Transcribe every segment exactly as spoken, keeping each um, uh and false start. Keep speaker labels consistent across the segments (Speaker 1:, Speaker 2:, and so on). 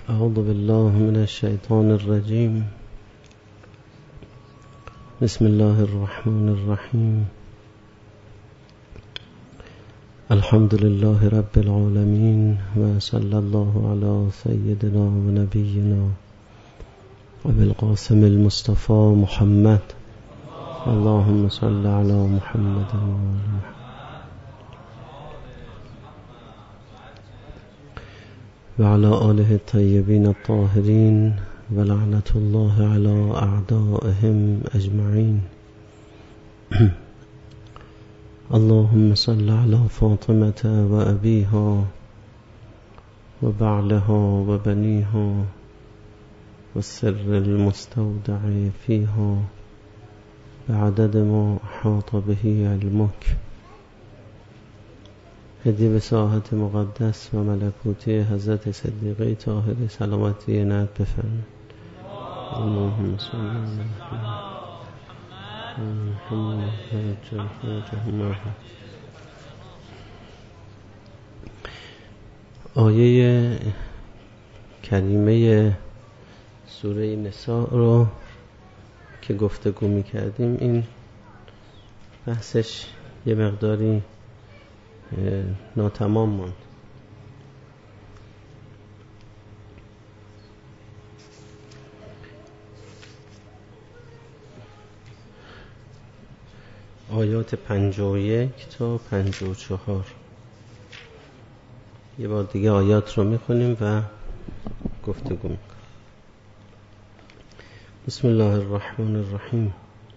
Speaker 1: أعوذ بالله من الشيطان الرجيم. بسم الله الرحمن الرحيم. الحمد لله رب العالمين، وصلى الله على سيدنا ونبينا وبالقاسم المصطفى محمد. اللهم صل على محمد وآل محمد وعلى آله الطيبين الطاهرين، ولعنة الله على أعدائهم أجمعين. اللهم صل على فاطمة وأبيها وبعلها وبنيها والسر المستودع فيها بعدد ما أحاط به علمك. هدیه به ساحت مقدس و ملکوتی حضرت صدیقه طاهره سلامتی عنایت بفرمایید. اللهم صل علی محمد. آیه کریمه سوره نساء رو که گفتگو می کردیم، این بحثش یه مقداری ناتمام ماند. آیات پنجاه و یک تا پنجاه و چهار. یه بار دیگه آیات رو میخونیم و گفتگو میکنیم. بسم الله الرحمن الرحیم.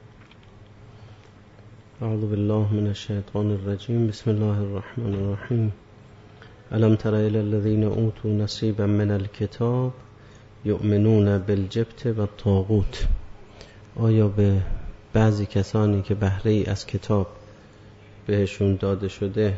Speaker 1: اعوذ بالله من الشیطان الرجیم. بسم الله الرحمن الرحیم. الم تر الی الذین اوتوا نصیبا من الکتاب یؤمنون بالجبت و الطاغوت. آیا به بعضی کسانی که بهره ای از کتاب بهشون داده شده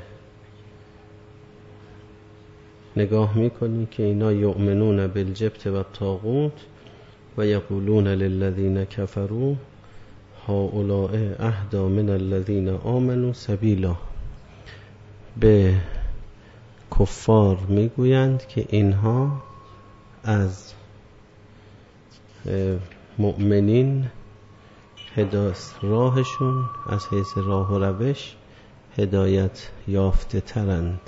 Speaker 1: نگاه میکنی که اینا یؤمنون بالجبت و الطاغوت و یقولون للذین کفروا هؤلاء اهدی من الذین آمنوا سبیلا. به کفار میگویند که اینها از مؤمنین هدایت راهشون از حیث راه و روش هدایت یافته ترند.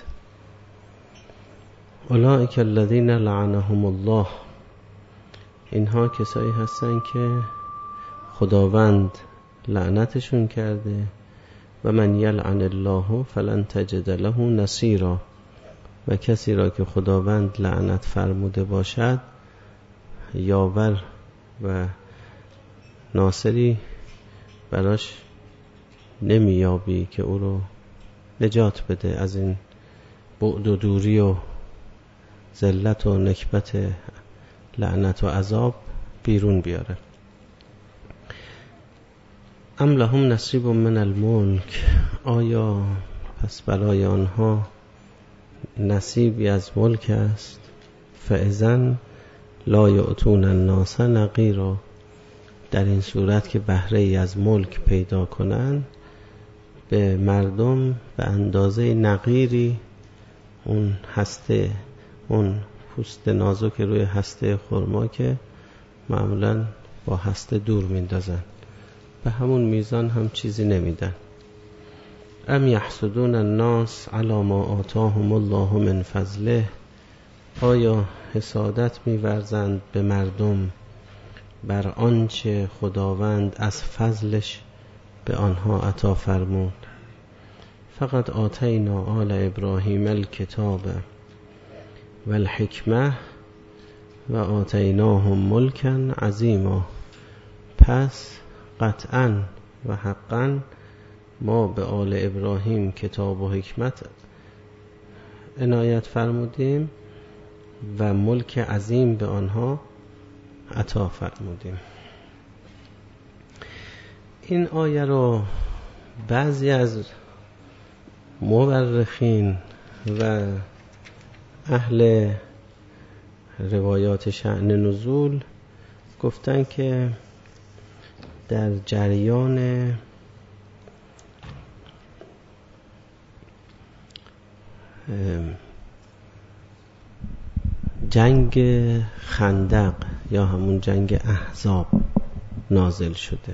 Speaker 1: اولئک الذین لعنهم الله. اینها کسایی هستند که خداوند لعنتشون کرده. و من یلعن الله فلن تجد له نصیرا. و کسی را که خداوند لعنت فرموده باشد یاور و ناصری براش نمیابی که او رو نجات بده از این بعد و دوری و ذلت و نکبت لعنت و عذاب بیرون بیاره. ام لهم نصیب من الملک. آیا پس برای آنها نصیبی از ملک است؟ فاذن لا یؤتون الناس نقیرا. در این صورت که بهره ای از ملک پیدا کنند به مردم به اندازه نقیری، اون هسته، اون پوست نازک روی هسته خرما که معمولا با هسته دور میندازن، به همون میزان هم چیزی نمیدن. ام یحسدون الناس علی ما آتاهم الله من فضله. آیا حسادت می‌ورزند به مردم بر آنچه خداوند از فضلش به آنها عطا فرمود؟ فقط آتینا آل ابراهیم الکتاب و الحکمه و آتیناهم ملکا عظیما. پس قطعا و حقا ما به آل ابراهیم کتاب و حکمت عنایت فرمودیم و ملک عظیم به آنها عطا فرمودیم. این آیه رو بعضی از مورخین و اهل روایات شأن نزول گفتن که در جریان جنگ خندق یا همون جنگ احزاب نازل شده.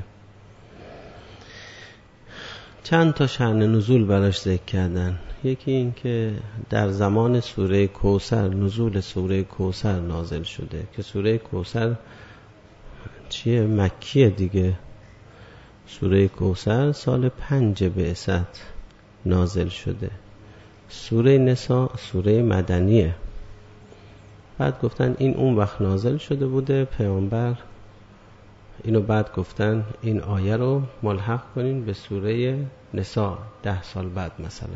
Speaker 1: چند تا شأن نزول براش ذکر کردن. یکی این که در زمان سوره کوثر، نزول سوره کوثر نازل شده که سوره کوثر چیه؟ مکیه دیگه. سوره کوثر سال پنج بعثت نازل شده. سوره نساء سوره مدنیه. بعد گفتن این اون وقت نازل شده بوده، پیامبر اینو بعد گفتن این آیه رو ملحق کنین به سوره نساء ده سال بعد مثلا.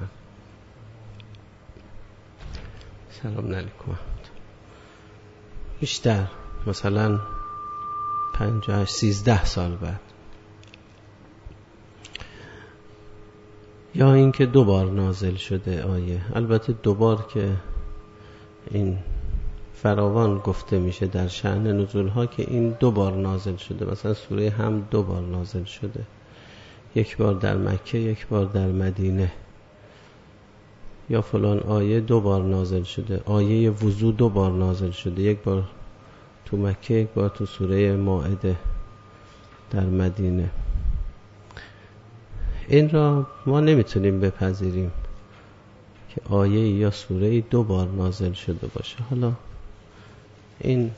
Speaker 1: سلام علیکم. بیشتر مثلا پنجاه سیزده سال بعد. یا اینکه دو بار نازل شده آیه. البته دو بار که این فراوان گفته میشه در شأن نزول ها که این دو بار نازل شده. مثلا سوره هم دو بار نازل شده، یک بار در مکه یک بار در مدینه. یا فلان آیه دو بار نازل شده، آیه وضو دو بار نازل شده، یک بار تو مکه یک بار تو سوره مائده در مدینه. این را ما نمیتونیم بپذیریم که آیه یا سوره دو بار نازل شده باشه. حالا این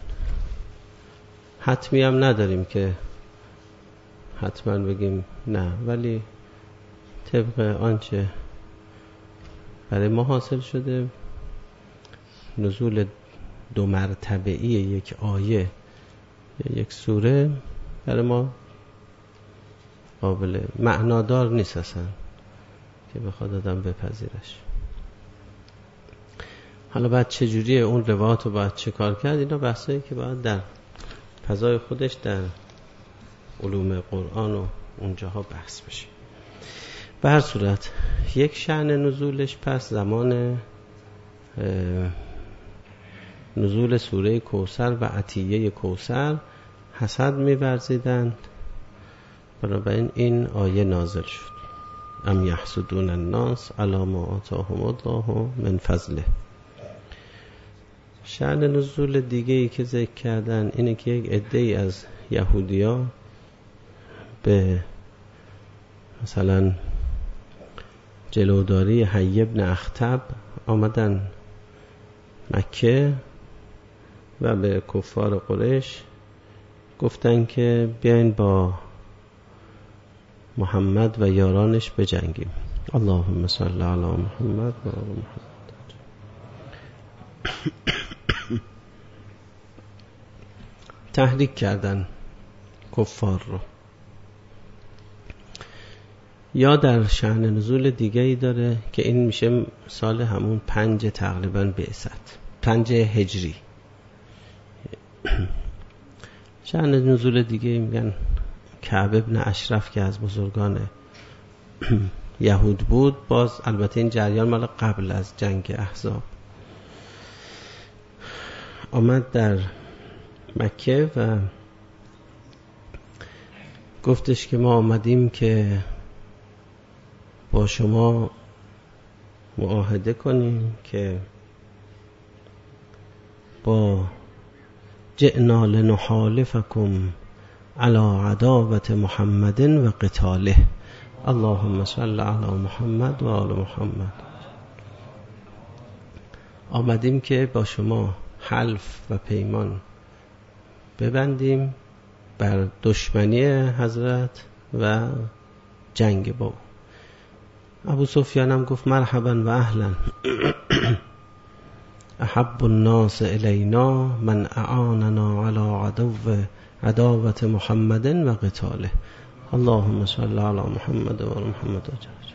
Speaker 1: حتمی هم نداریم که حتما بگیم نه، ولی طبق آنچه برای ما حاصل شده نزول دو مرتبه‌ای یک آیه یا یک سوره برای ما قابل معنادار نیست اصلا که بخواد آدم بپذیرش. حالا بعد چجوریه اون روایات رو باید چه کار کرد؟ اینا بحثایی که باید در فضای خودش در علوم قرآن و اونجاها بحث بشه. به هر صورت یک شأن نزولش پس زمان نزول سوره کوثر و عطیه کوثر حسد می‌ورزیدند، بنابراین این آیه نازل شد. ام یحسدون الناس علی ما آتاهم الله من فضله. شأن نزول دیگه ای که ذکر کردن اینه که یک عده‌ای از یهودی‌ها به مثلا جلوداری حی بن اخطب آمدن مکه و به کفار قریش گفتن که بیاین با محمد و یارانش بجنگیم. اللهم صل علی محمد و آل محمد. تحریک کردن کفار رو. یا در شأن نزول دیگه ای داره که این میشه سال همون پنج تقریبا بعثت، پنج هجری. شأن نزول دیگه میگن کعب ابن اشرف که از بزرگان یهود بود، باز البته این جریان مال قبل از جنگ احزاب، آمد در مکه و گفتش که ما آمدیم که با شما معاهده کنیم که با جئنا لنحالفکم علی عداوت محمد و قتاله. اللهم صل علی محمد و آل محمد. آمدیم که با شما حلف و پیمان ببندیم بر دشمنی حضرت و جنگ با او. ابو سفیان هم گفت مرحبا و اهلا، احب الناس الینا من اعاننا علی عدو عداوت محمد و قتاله. اللهم صل علی محمد و آل محمد.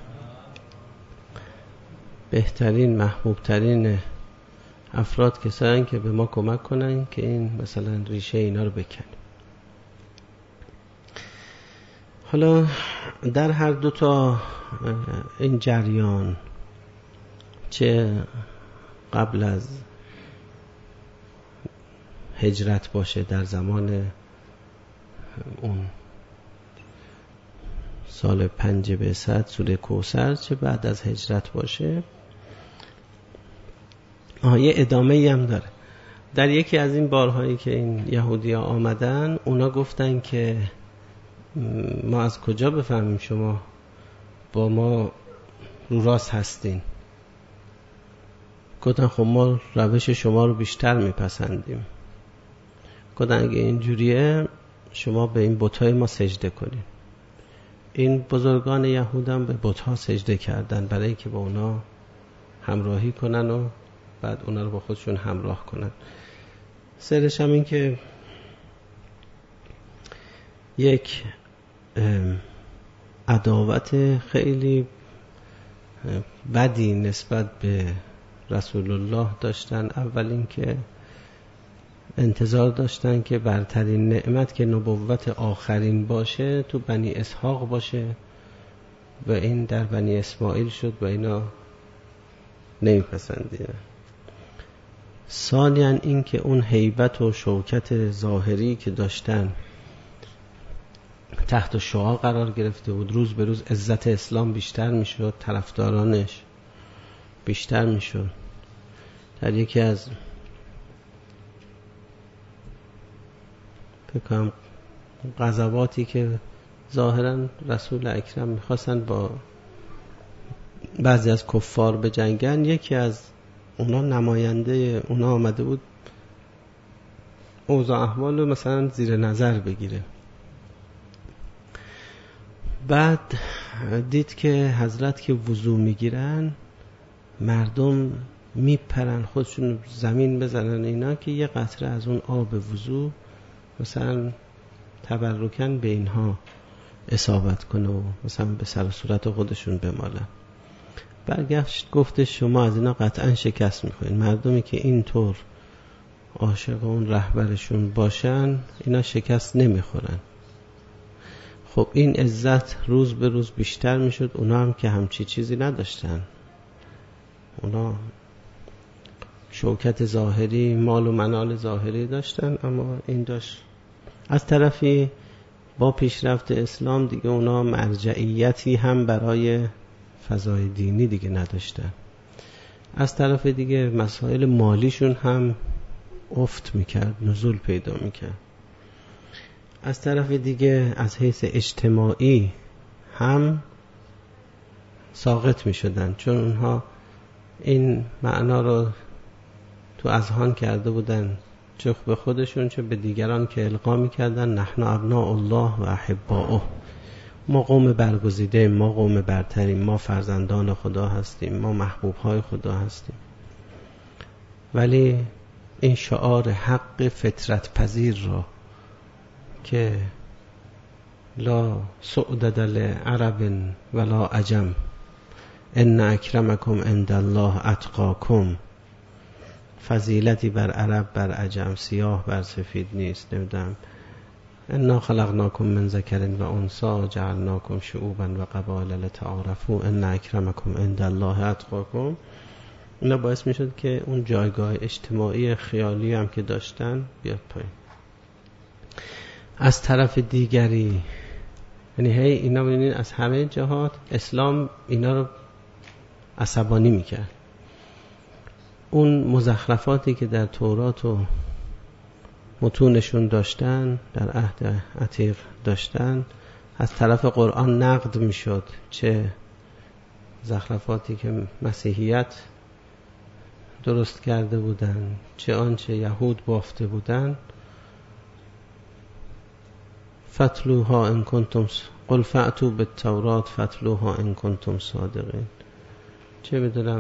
Speaker 1: بهترین محبوبترین افراد کسایی که به ما کمک کنن که این مثلا ریشه اینا رو بکنیم. حالا در هر دو تا این جریان، چه قبل از هجرت باشه در زمان اون سال پنج بعثت سوره کوثر، چه بعد از هجرت باشه، آه یه ادامه ای هم داره. در یکی از این بارهایی که این یهودی ها آمدن، اونا گفتن که ما از کجا بفهمیم شما با ما رو راست هستین؟ گفتن خب ما روش شما رو بیشتر میپسندیم. گفتن اگه اینجوریه شما به این بت‌های ما سجده کنین. این بزرگان یهود هم به بت‌ها سجده کردن برای که با اونا همراهی کنن و بعد اونا رو با خودشون همراه کنن. سرش هم این که یک عداوت خیلی بدی نسبت به رسول الله داشتن. اول این که انتظار داشتن که برترین نعمت که نبوت آخرین باشه تو بنی اسحاق باشه و این در بنی اسماعیل شد و اینا نمیپسندیدن. ثانیاً این که اون هیبت و شوکت ظاهری که داشتن تحت شعاع قرار گرفته بود، روز به روز عزت اسلام بیشتر میشد، طرفدارانش بیشتر میشد. در یکی از بکنم غزواتی که ظاهرا رسول اکرم میخواستن با بعضی از کفار به جنگن، یکی از اونا نماینده اونا آمده بود اوضاع احوال رو مثلا زیر نظر بگیره. بعد دید که حضرت که وضو میگیرن مردم میپرن خودشون زمین بزنن اینا که یه قطره از اون آب وضو مثلا تبرکن به اینها اصابت کنه و مثلا به سر و صورت خودشون بمالن. برگشت گفته شما از اینا قطعا شکست میخورین. مردمی که اینطور عاشق اون رهبرشون باشن اینا شکست نمیخورن. خب این عزت روز به روز بیشتر میشد. اونا هم که همچی چیزی نداشتن، اونا شوکت ظاهری، مال و منال ظاهری داشتن، اما این داشت. از طرفی با پیشرفت اسلام دیگه اونا مرجعیتی هم برای فضای دینی دیگه نداشتن. از طرف دیگه مسائل مالیشون هم افت میکرد، نزول پیدا میکرد. از طرف دیگه از حیث اجتماعی هم ساقط میشدن، چون اونها این معنا رو تو اذهان کرده بودن، چه به خودشون چه به دیگران که القا میکردن نحن ابناء الله و احباؤه، ما قوم برگزیده، ما قوم برتریم، ما فرزندان خدا هستیم، ما محبوبهای خدا هستیم. ولی این شعار حق فطرت پذیر را که لا سعدد لعرب ولا عجم ان اکرمکم عند الله اتقاکم، فضیلتی بر عرب بر عجم، سیاه بر سفید نیست. نمیدونم انا خلقناکم من ذکر و انثی جعلناکم شعوبا و قبایل لتعارفوا ان اکرمکم عند الله اتقاکم. اینا باعث میشد که اون جایگاه اجتماعی خیالی هم که داشتن بیاد پایین. از طرف دیگری یعنی هی اینا ببینید از همه جهات اسلام اینا رو عصبانی میکرد. اون مزخرفاتی که در تورات و متونشون داشتن، در عهد عتیق داشتن، از طرف قرآن نقد میشد. چه زخرفاتی که مسیحیت درست کرده بودن، چه آنچه یهود بافته بودن. فتلوها ان کنتم قل فأتوا بالتورات فتلوها ان کنتم صادقین. چه بدونم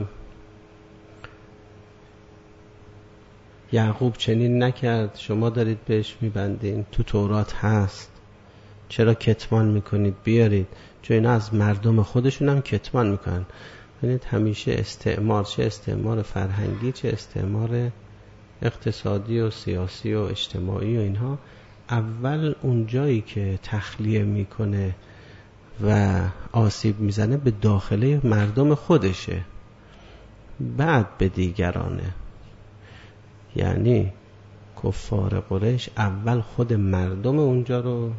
Speaker 1: یعقوب چنین نکرد، شما دارید بهش میبندین، تو تورات هست، چرا کتمان میکنید؟ بیارید. چون اینا از مردم خودشون هم کتمان میکنن. ببینید همیشه استعمار، چه استعمار فرهنگی چه استعمار اقتصادی و سیاسی و اجتماعی و اینها، اول اون جایی که تخلیه میکنه و آسیب میزنه به داخله مردم خودشه، بعد به دیگرانه. یعنی کفار قریش اول خود مردم اونجا رو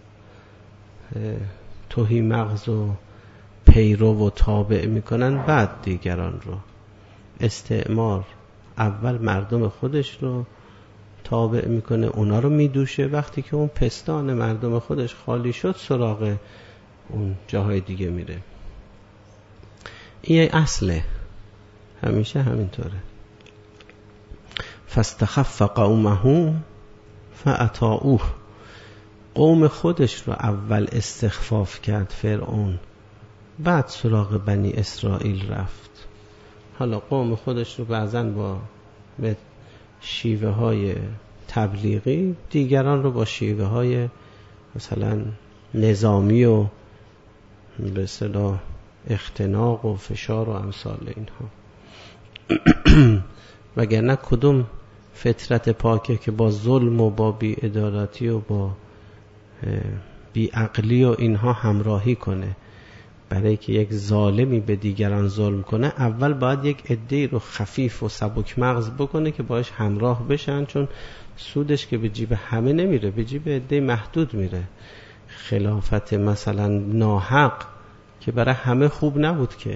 Speaker 1: تهی مغز و پیرو و تابع میکنن، بعد دیگران رو. استعمار اول مردم خودش رو تابع میکنه، اونا رو میدوشه. وقتی که اون پستان مردم خودش خالی شد سراغ اون جاهای دیگه میره. این اصله، همیشه همینطوره. فاستخف قومه فاطاعوه، قوم خودش رو اول استخفاف کرد فرعون، بعد سراغ بنی اسرائیل رفت. حالا قوم خودش رو بعضن با شیوه های تبلیغی، دیگران رو با شیوه های مثلا نظامی و به اصطلاح اختناق و فشار و امثال اینها. وگرنه کدوم فطرت پاکه که با ظلم و با بی‌عدالتی و با بی‌عقلی و اینها همراهی کنه؟ برای که یک ظالمی به دیگران ظلم کنه اول باید یک عده‌ای رو خفیف و سبک مغز بکنه که باش همراه بشن، چون سودش که به جیب همه نمیره، به جیب عده محدود میره. خلافت مثلا ناحق که برای همه خوب نبود، که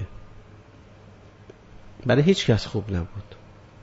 Speaker 1: برای هیچ کس خوب نبود.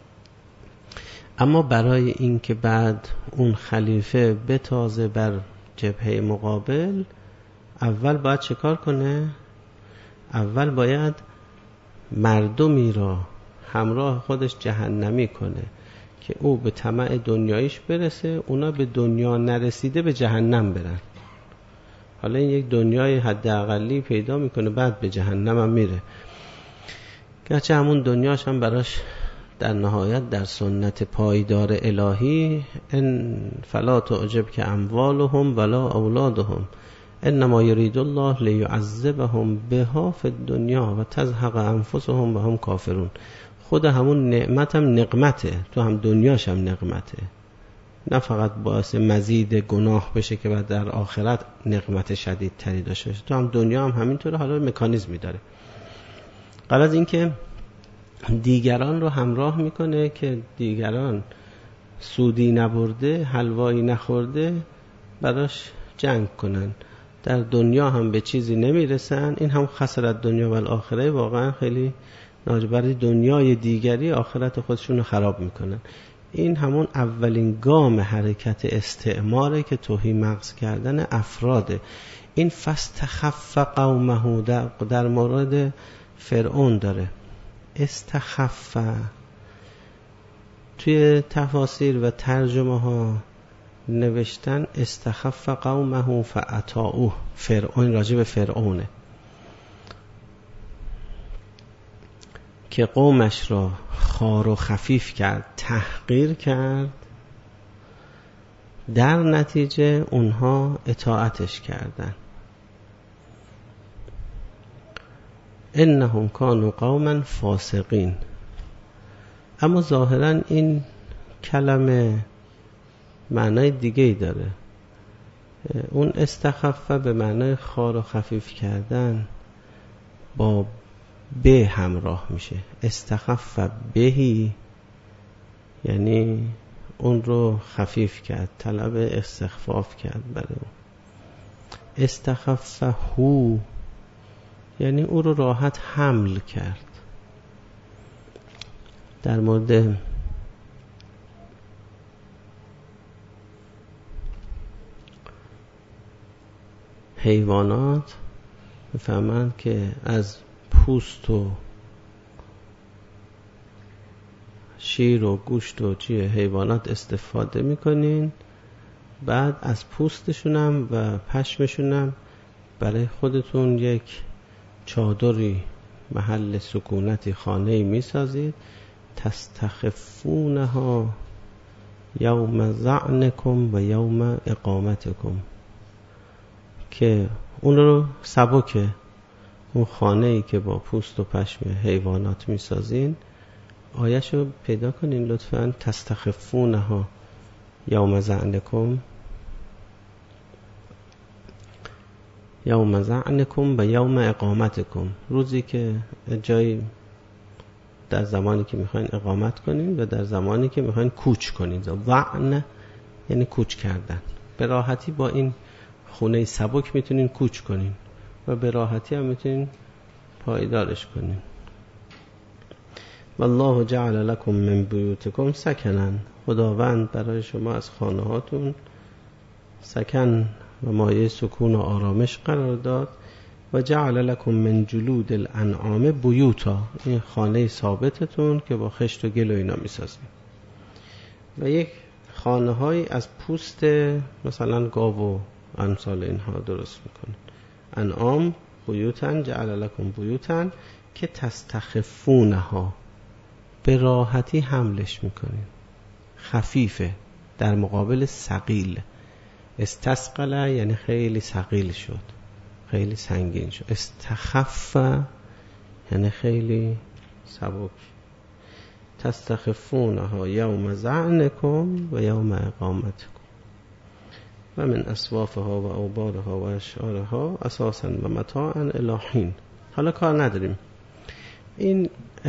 Speaker 1: اما برای این که بعد اون خلیفه بتازه بر جبهه مقابل، اول باید چه کار کنه؟ اول باید مردمی را همراه خودش جهنمی کنه که او به طمع دنیایش برسه، اونا به دنیا نرسیده به جهنم برن. حالا این یک دنیای حداقلی پیدا میکنه، بعد به جهنم هم میره. گرچه همون دنیاش هم براش در نهایت در سنت پایدار الهی، ان فلا تعجب که اموالهم ولا اولادهم انما یرید الله لیعذبهم بها فی الدنیا و تزهق انفسهم و هم کافرون. خود همون نعمت هم نقمته، تو هم دنیاش هم نقمته، نه فقط باعث مزید گناه بشه که بعد در آخرت نقمت شدید تری داشته باشه، تو هم دنیا هم همینطوره. حالا مکانیزمی داره. قبل از این که دیگران رو همراه میکنه که دیگران سودی نبرده، حلوایی نخورده، براش جنگ کنن، در دنیا هم به چیزی نمیرسن. این هم خسارت دنیا و الاخره، واقعا خیلی ناجبری دنیای دیگری آخرت خودشون رو خراب میکنن. این همون اولین گام حرکت استعماره که توهی مغز کردن افراده. این فاستخف قومه در, در مورد فرعون داره. استخف توی تفاسیر و ترجمه ها نوشتن استخف قومه فاطاعوه، فرعون راجع به فرعونه که قومش را خوار و خفیف کرد، تحقیر کرد، در نتیجه اونها اطاعتش کردن. انهم کانوا قوما فاسقین. اما ظاهرا این کلمه معنای دیگه ای داره. اون استخفه به معنای خوار و خفیف کردن با به همراه میشه. استخفه بهی یعنی اون رو خفیف کرد، طلب استخفاف کرد برای اون. استخفه هو یعنی او رو راحت حمل کرد. در مورد حیوانات میفهمند که از پوست و شیر و گوشت و چیه حیوانات استفاده میکنین، بعد از پوستشونم و پشمشونم برای خودتون یک چادری، محل سکونتی، خانه‌ای میسازید. تستخفونها یوم ظعنکم و یوم اقامتکم، که اون رو سبکه، اون خانه‌ای که با پوست و پشم حیوانات میسازین، آیه‌شو پیدا کنین لطفاً. تستخفونها یوم ظعنکم یوم ظعنکم و یوم اقامتکم، روزی که جایی در زمانی که میخواین اقامت کنین و در زمانی که میخواین کوچ کنین. ظعن یعنی کوچ کردن. به راحتی با این خونه سبک میتونین کوچ کنین و به راحتی هم میتونین پایدارش کنین. والله جعل لكم من بیوتکم سکنا، خداوند برای شما از خانه هاتون سکن و مایه سکون و آرامش قرار داد. و جعل لکم من جلود الانعام بیوتا، این خانه ثابتتون که با خشت و گل و اینا میسازیم. و یک خانه های از پوست مثلا گاو و امثال اینها درست میکنن. انعام بیوتن، جعل لکم بیوتن که تستخفونها، به راحتی حملش میکنین، خفیفه در مقابل ثقیل. استثقل یعنی خیلی ثقیل شد، خیلی سنگین شد. استخف یعنی خیلی سبک. تستخفونها یوم ظعنکم و یوم اقامتکم و من اصوافها و اوبارها و اشعارها اساسا و متاعا الی حین. حالا کار نداریم، این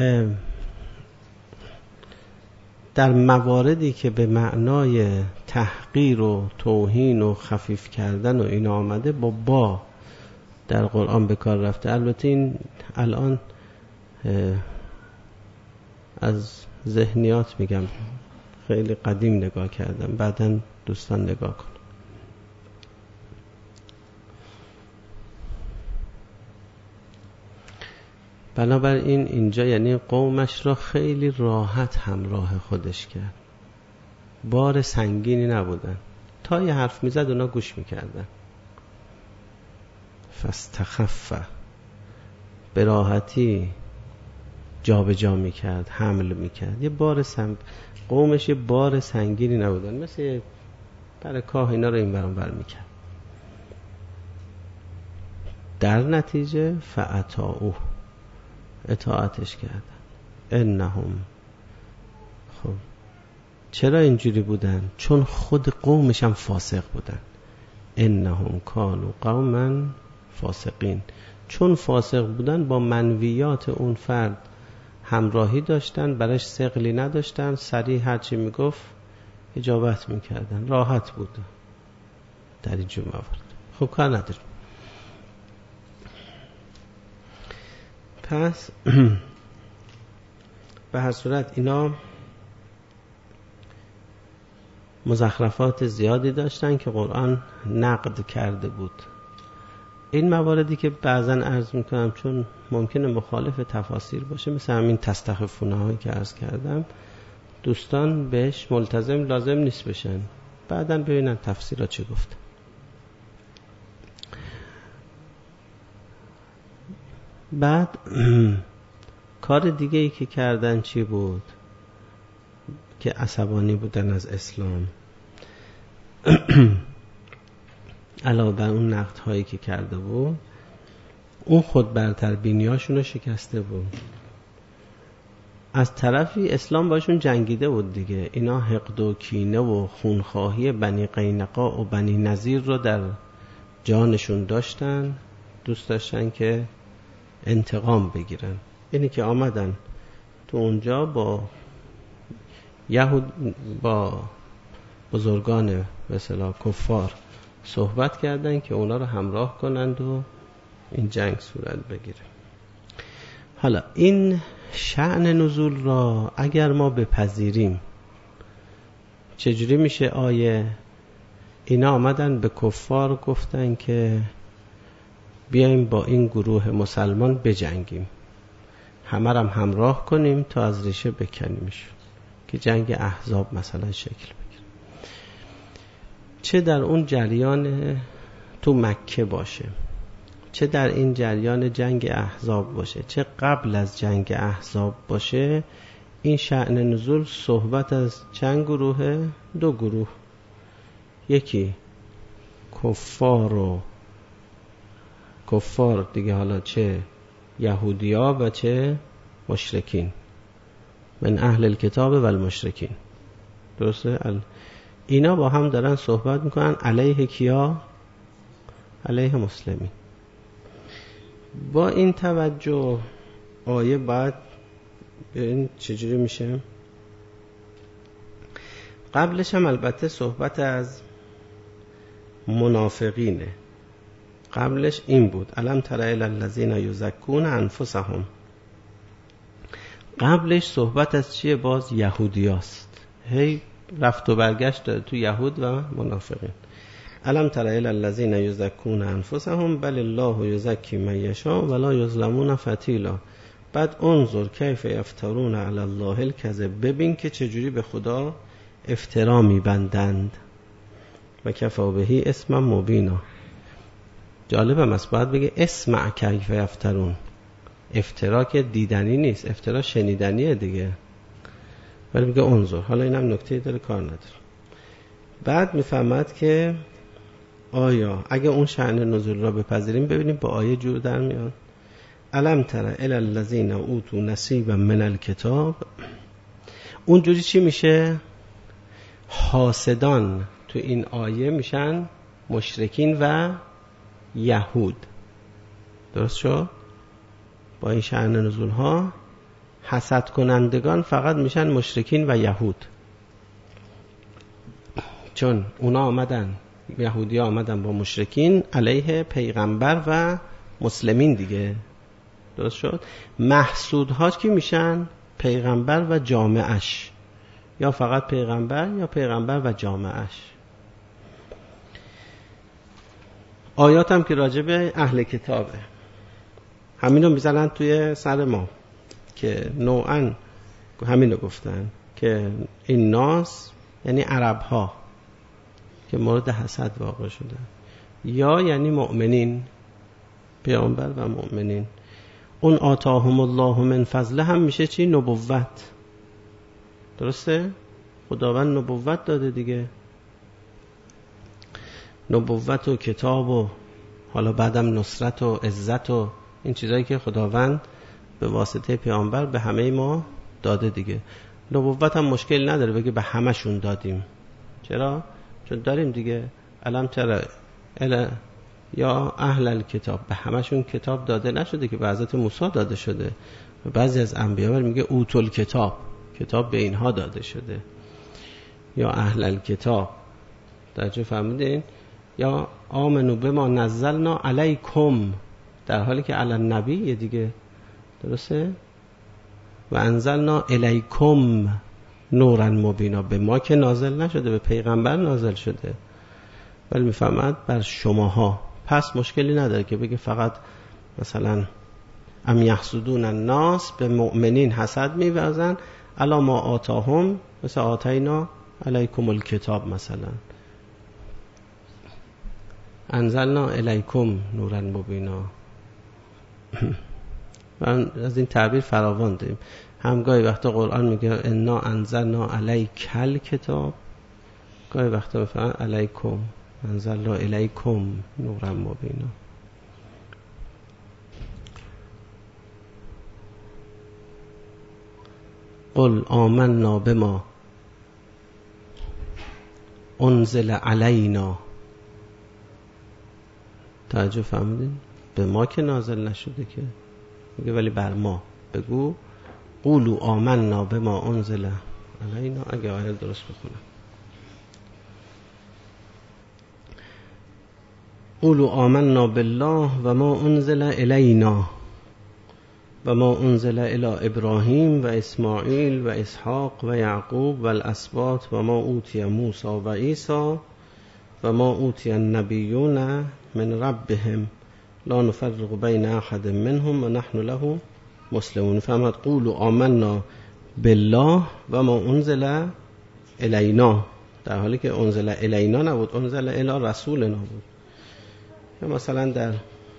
Speaker 1: در مواردی که به معنای تحقیر و توهین و خفیف کردن و این آمده با با در قرآن به کار رفته. البته این الان از ذهنیات میگم، خیلی قدیم نگاه کردم، بعداً دوستان نگاه کن. بنابراین اینجا یعنی قومش را خیلی راحت همراه خودش کرد، بار سنگینی نبودن، تا یه حرف میزد اونا گوش میکردن. فاستخف، به راحتی جا به جا میکرد، حمل میکرد. یه بار سنگ، قومش یه بار سنگینی نبودن، مثل برای کاه اینا رو این برام بر میکرد. در نتیجه فاطاعوه، اطاعتش کردن. انهم، خب چرا اینجوری بودن؟ چون خود قومش هم فاسق بودن. انهم کانوا قوما فاسقین، چون فاسق بودن با منویات اون فرد همراهی داشتن، براش ثقلی نداشتن، سریع هرچی میگفت اجابت میکردن، راحت بود در این جور موارد. خب کار نداریم. پس به هر صورت اینا مزخرفات زیادی داشتن که قرآن نقد کرده بود. این مواردی که بعضا عرض میکنم چون ممکنه مخالف تفاسیر باشه، مثل همین تستخفونه هایی که عرض کردم، دوستان بهش ملتزم لازم نیست بشن، بعداً ببینن تفسیرها چه گفت. بعد کار دیگه ای که کردن چی بود؟ که عصبانی بودن از اسلام. علاوه بر اون نقد هایی که کرده بود، اون خود برتر بینیاشون رو شکسته بود. از طرفی اسلام باشون جنگیده بود دیگه. اینا حقد و کینه و خونخواهی بنی قینقاع و بنی نضیر رو در جانشون داشتن، دوست داشتن که انتقام بگیرن. اینی که آمدن تو اونجا با یهود، با بزرگان به اصطلاح کفار صحبت کردن که اونا رو همراه کنند و این جنگ صورت بگیره. حالا این شأن نزول را اگر ما بپذیریم چجوری میشه؟ آیه اینا آمدن به کفار گفتن که بیایم با این گروه مسلمان بجنگیم، همه هم همراه کنیم تا از ریشه بکنیمش، که جنگ احزاب مثلا شکل بگیره. چه در اون جریان تو مکه باشه، چه در این جریان جنگ احزاب باشه، چه قبل از جنگ احزاب باشه، این شأن نزول صحبت از چند گروه؟ دو گروه. یکی کفار و کفار دیگه، حالا چه یهودیا و چه مشرکین، من اهل الکتاب و المشرکین. درسته؟ اینا با هم دارن صحبت میکنن علیه کیا؟ علیه مسلمین. با این توجه آیه بعد ببین چجوری میشه. قبلش هم البته صحبت از منافقینه. قبلش این بود الم تر الی الذین یزکون انفسهم. قبلش صحبت از چیه؟ باز یهودیاست، هی رفت و برگشت داره تو یهود و منافقین. الم تر الی الذین یزکون انفسهم بل الله یزکی من یشاء ولا یظلمون فتیلا. بعد انظر کیف یفترون علی الله الکذب، ببین که چجوری به خدا افترا میبندند. و کفا بهی اسم مبینا. جالبم است باید بگه اسمع کیف یفترون. افترا که دیدنی نیست، افترا شنیدنیه دیگه، ولی میگه انظر. حالا اینم نکته داره کار نداره. بعد میفهمد که آیا اگه اون شأن نزول را بپذیریم، ببینیم با آیه جور در میاد. الم تر الی الذین اوتوا نصیبا من الکتاب. اونجوری چی میشه؟ حاسدان تو این آیه میشن مشرکین و یهود. درست شد؟ با این شأن نزول ها حسد کنندگان فقط میشن مشرکین و یهود، چون اونا آمدن، یهودی ها آمدن با مشرکین علیه پیغمبر و مسلمین دیگه. درست شد؟ محسودها کی میشن؟ پیغمبر و جامعش، یا فقط پیغمبر یا پیغمبر و جامعش. آیات هم که راجع به اهل کتابه، همینو میزنن توی سر ما که نوعا همینو گفتن که این ناس یعنی عرب ها که مورد حسد واقع شده، یا یعنی مؤمنین، پیامبر و مؤمنین. اون آتاهم الله من فضله هم میشه چی؟ نبوت. درسته؟ خداوند نبوت داده دیگه، نبوت و کتاب و حالا بعدم نصرت و عزت و این چیزایی که خداوند به واسطه پیامبر به همه ما داده دیگه. نبوت هم مشکل نداره بگه به همشون دادیم. چرا؟ چون داریم دیگه. الم تر الی یا اهل الکتاب، به همشون کتاب داده نشده که به حضرت موسی داده شده. و بعضی از انبیا میگه اوتل کتاب، کتاب به اینها داده شده. یا اهل الکتاب، درجه فهمیدین؟ یا آمنو بما نزلنا علیکم، در حالی که علی النبی دیگه. درسته؟ و انزلنا الیکم نورا مبینا، به ما که نازل نشده، به پیغمبر نازل شده، ولی میفهمد بر شماها. پس مشکلی نداره که بگه فقط مثلا ام یحسدون الناس، به مؤمنین حسد می‌ورزن، الا ما آتاهم مثل آتینا علیکم الکتاب، مثلا انزلنا الیکم نورا مبینا. من از این تعبیر فراوان داریم. هم گاهی وقتا قرآن میگه انا انزلنا علیکل کتاب، گاهی وقتا میفهمن علیکم، انزلنا الیکم نورا مبینا. قل آمنا بما انزل علینا. توجه فهمیدین؟ به ما که نازل نشده که، میگه ولی بر ما. بگو قولوا آمنا بما انزل علینا. اگه آیه درست بکنم، قولوا آمنا بالله و ما انزل الینا و ما انزل الی ابراهیم و اسماعیل و اسحاق و یعقوب و الاسباط و ما اوتی موسی و عیسی و ما اوتی النبیون من ربهم لا نفرق بین احد منهم و نحن له مسلمون. فهمت قولوا آمنا بالله و ما انزل الینا، در حالی که انزل الینا نبود، انزل الی رسولنا بود. یا مثلا در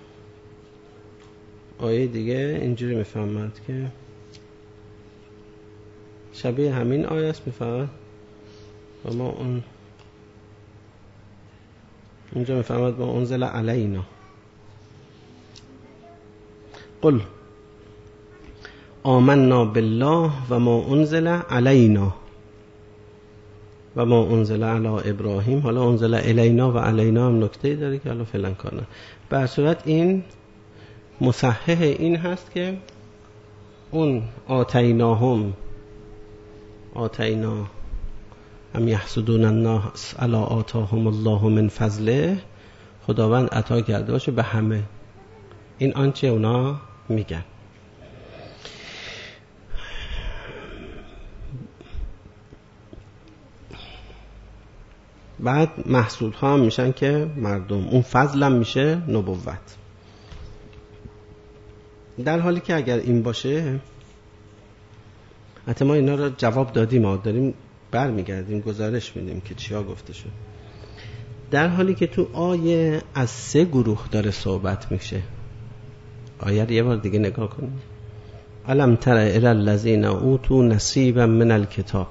Speaker 1: آیه دیگه اینجوری میفهمد که شبیه همین آیه است، میفهمد و ما اون اینجا میفهمد ما انزل علینا. قل آمنا بالله و ما انزل علینا و ما انزل علی ابراهیم. حالا انزل الینا و علینا هم نکته داره که حالا فعلا کار نه. به هر صورت این مصحح این هست که اون آتیناهم آتینا ام یحسدون الناس علی آتاهم الله من فضله، خداوند عطا کرده باشه به همه. این آنچه اونا میگن. بعد محسود ها هم میشن که مردم، اون فضل هم میشه نبوت. در حالی که اگر این باشه، حتی ما اینا رو جواب دادیم، ما داریم بر میگردیم گزارش میدیم که چیا گفته شد. در حالی که تو آیه از سه گروه داره صحبت میشه. آیه رو یه بار دیگه نگاه کنیم. الم تر الی الذین اوتوا نصیبا من الکتاب.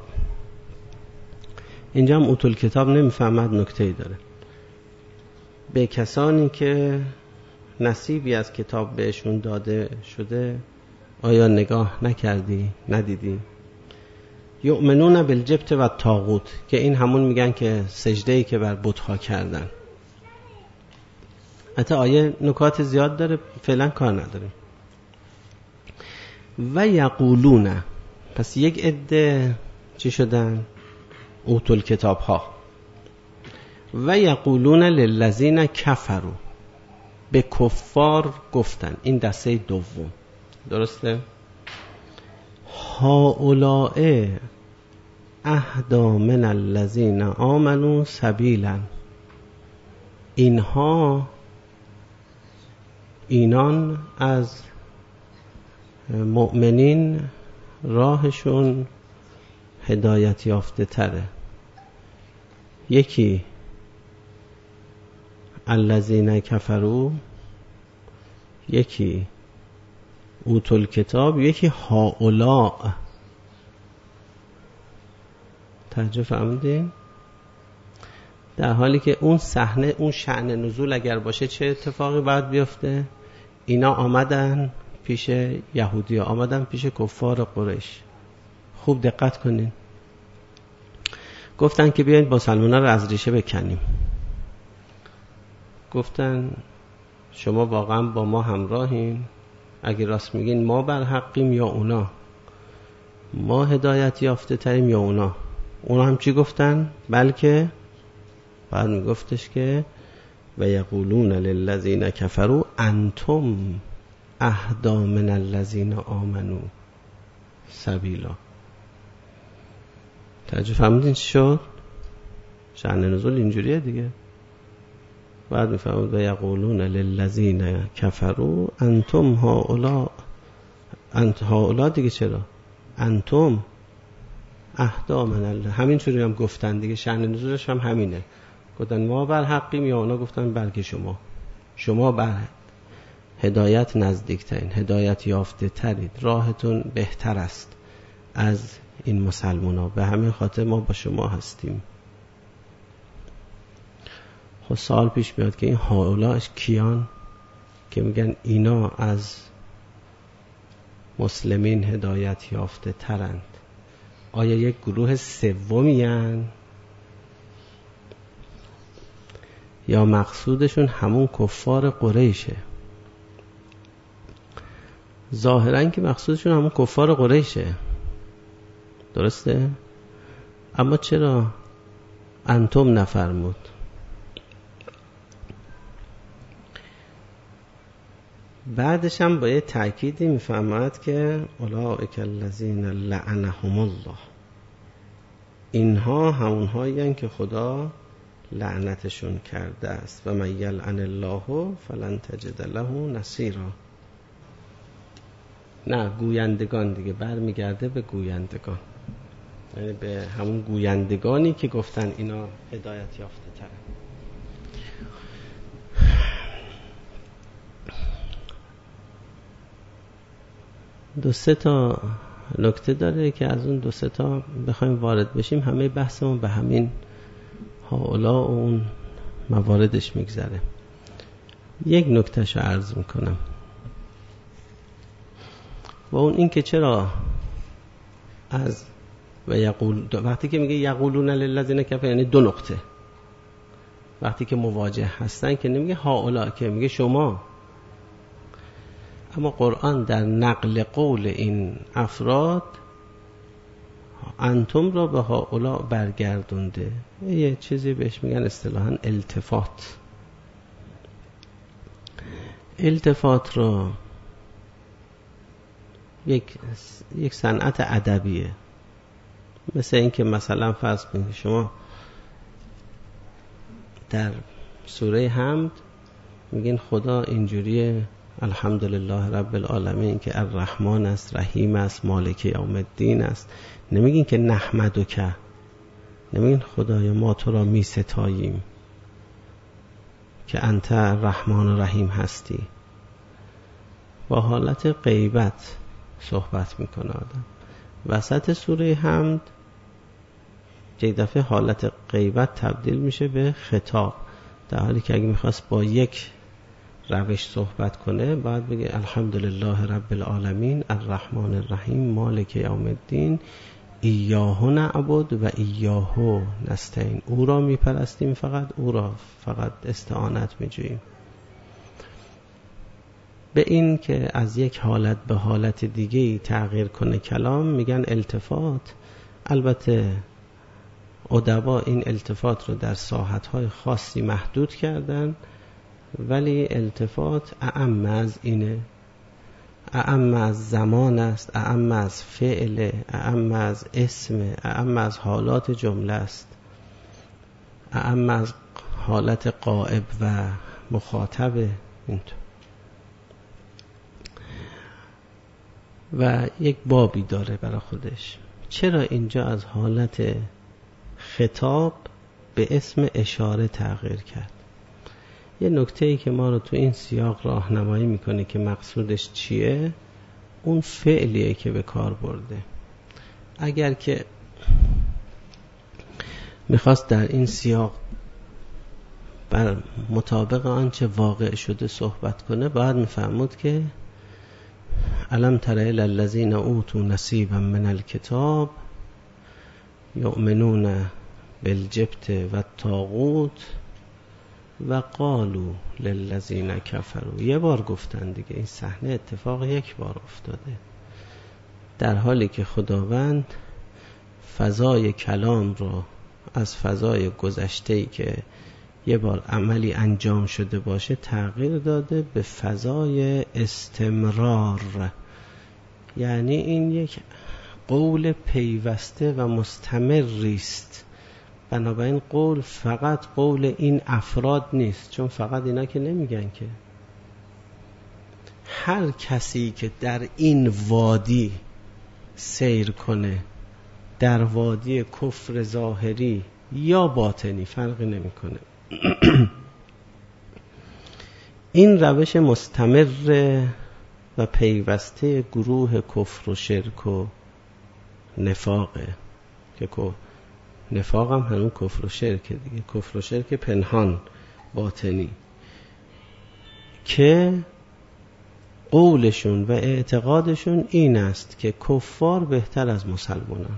Speaker 1: اینجا هم اوتوا الکتاب نمیفهمد، نکته‌ای داره. به کسانی که نصیبی از کتاب بهشون داده شده آیا نگاه نکردی؟ ندیدی؟ یؤمنون بالجبت و الطاغوت، که این همون میگن که سجده‌ای که بر بت‌ها کردن. حتی آیه نکات زیاد داره، فعلا کار نداریم. و یقولون، پس یک عده چی شدن؟ اوتوا الکتاب ها. و یقولون للذین کفروا، به کفار گفتن. این دسته دوم، درسته؟ هؤلاء اهدی من الذین آمنوا سبیلا، اینها، اینان از مؤمنین راهشون هدایت یافته تره. یکی الذین کفروا، یکی اوتوا الکتاب، یکی هؤلاء. توجه فهمیدین؟ در حالی که اون صحنه، اون شأن نزول اگر باشه چه اتفاقی باید بیفته؟ اینا آمدن پیش یهودی ها، آمدن پیش کفار قریش. خوب دقت کنین. گفتن که بیایید با مسلمان‌ها رو از ریشه بکنیم. گفتن شما واقعا با ما همراهین؟ اگه راست میگین ما بر حقیم یا اونا؟ ما هدایت یافته تریم یا اونا؟ اونا هم چی گفتن؟ بلکه بعد میگفتش که و یقولون للذین کفروا انتم اهدی من الذین آمنوا سبیلا. توجه فهمیدین چی شد؟ شأن نزول اینجوریه دیگه. بعد میفهمید و یقولون للذین کفروا انتم هؤلاء، انت هؤلاء دیگه چرا؟ انتم اهدی من الله، همین جوری هم گفتن دیگه. شأن نزولش هم همینه. گفتن ما بر حقیم یا اونا گفتن بلکه شما شما بر هدایت نزدیکترین، هدایت یافته ترید، راهتون بهتر است از این مسلمان ها، به همین خاطر ما با شما هستیم. خب سوال پیش میاد که این هؤلاء کیان که میگن اینا از مسلمین هدایت یافته ترند؟ آیا یک گروه سومی ان یا مقصودشون همون کفار قریشه؟ ظاهرا که مقصودشون همون کفار قریشه، درسته؟ اما چرا انتم نفرمود؟ بعدش هم با یه تأکیدی میفهمد که اولئک الذین لعنهم الله، اینها همونهایی هستند که خدا لعنتشون کرده است. و من یلعن الله فلن تجد له نصیرا. نه، گویندگان دیگه، برمیگرده به گویندگان، یعنی به همون گویندگانی که گفتن اینا هدایت یافته تره. دو سه تا نکته داره که از اون دو سه تا بخوایم وارد بشیم همه بحثمون به همین هؤلاء و اون مواردش میگذره. یک نکتهشو عرض میکنم و اون این که چرا از و یقول، وقتی که میگه یقولون للذین کفروا یعنی دو نقطه، وقتی که مواجه هستن که نمیگه هؤلاء، که میگه شما. اما قرآن در نقل قول این افراد انتم را به هؤلاء برگردونده. یه چیزی بهش میگن اصطلاحاً التفات. التفات را یک یک صنعت ادبیه. مثل این که مثلا فرض کنید شما در سوره حمد میگین خدا اینجوریه، الحمدلله رب العالمین که الرحمن است، رحیم است، مالک یوم الدین است. نمیگین که نحمدک، نمیگین خدایا ما تو را می ستاییم که انت الرحمن الرحیم هستی. با حالت غیبت صحبت میکنه آدم. وسط سوره حمد یک دفعه حالت غیبت تبدیل میشه به خطاب، در حالی که اگه میخواست با یک روش صحبت کنه باید بگه الحمدلله رب العالمین الرحمن الرحیم مالک یوم الدین ایاه نعبد و ایاه نستعین. او را میپرستیم، فقط او را فقط استعانت میجوییم. به این که از یک حالت به حالت دیگه تغییر کنه کلام میگن التفات. البته ادبا این التفات رو در ساحت‌های خاصی محدود کردن، ولی التفات اعم از اینه، اعم از زمان است، اعم از فعل، اعم از اسم، اعم از حالات جمله است، اعم از حالت غائب و مخاطب. اینطور و یک بابی داره برای خودش. چرا اینجا از حالت خطاب به اسم اشاره تغییر کرد؟ یه نکته‌ای که ما رو تو این سیاق راهنمایی میکنه که مقصودش چیه، اون فعلیه که به کار برده. اگر که میخواست در این سیاق بر مطابق آنچه واقع شده صحبت کنه، باید میفهمود که الم تر الی الذین اوتوا نصیبا من الکتاب یؤمنون بالجبت و الطاغوت و قالوا للذین کفروا. یه بار گفتن دیگه، این صحنه اتفاق یک بار افتاده، در حالی که خداوند فضای کلام رو از فضای گذشته‌ای که یه بار عملی انجام شده باشه تغییر داده به فضای استمرار. یعنی این یک قول پیوسته و مستمری است. بنابراین قول فقط قول این افراد نیست، چون فقط اینا که نمیگن که. هر کسی که در این وادی سیر کنه، در وادی کفر ظاهری یا باطنی فرقی نمیکنه، این روش مستمر و پیوسته گروه کفر و شرک و نفاقه که نفاق هم همون کفر و شرک دیگه، کفر و شرک پنهان باطنی، که قولشون و اعتقادشون این است که کفار بهتر از مسلمانان.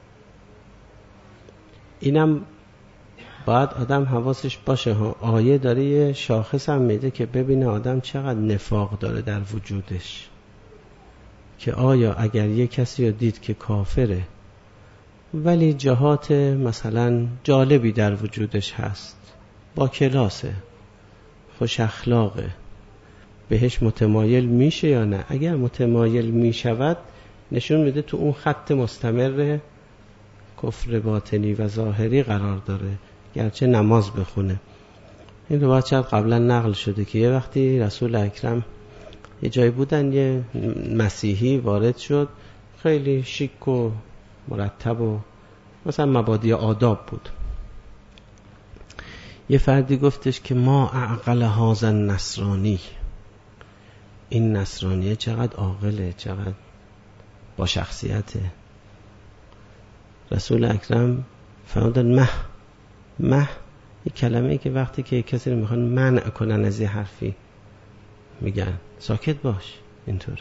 Speaker 1: اینم باید آدم حواسش باشه ها. آیه داره یه شاخص هم میده که ببینه آدم چقدر نفاق داره در وجودش، که آیا اگر یه کسی رو دید که کافره ولی جهات مثلا جالبی در وجودش هست، با کلاسه، خوش اخلاقه، بهش متمایل میشه یا نه؟ اگر متمایل میشود نشون میده تو اون خط مستمر کفر باطنی و ظاهری قرار داره، گرچه نماز بخونه. این روایت شاید قبلا نقل شده که یه وقتی رسول اکرم یه جایی بودن، یه مسیحی وارد شد، خیلی شیک و مرتب و مثلا مبادی آداب بود. یه فردی گفتش که ما اعقل هذا النصرانی، این نصرانیه چقدر عاقله، چقدر با شخصیته. رسول اکرم فرمودن مه مه یک کلمه‌ای که وقتی که کسی رو میخوان منع کنن از یه حرفی میگن ساکت باش. اینطور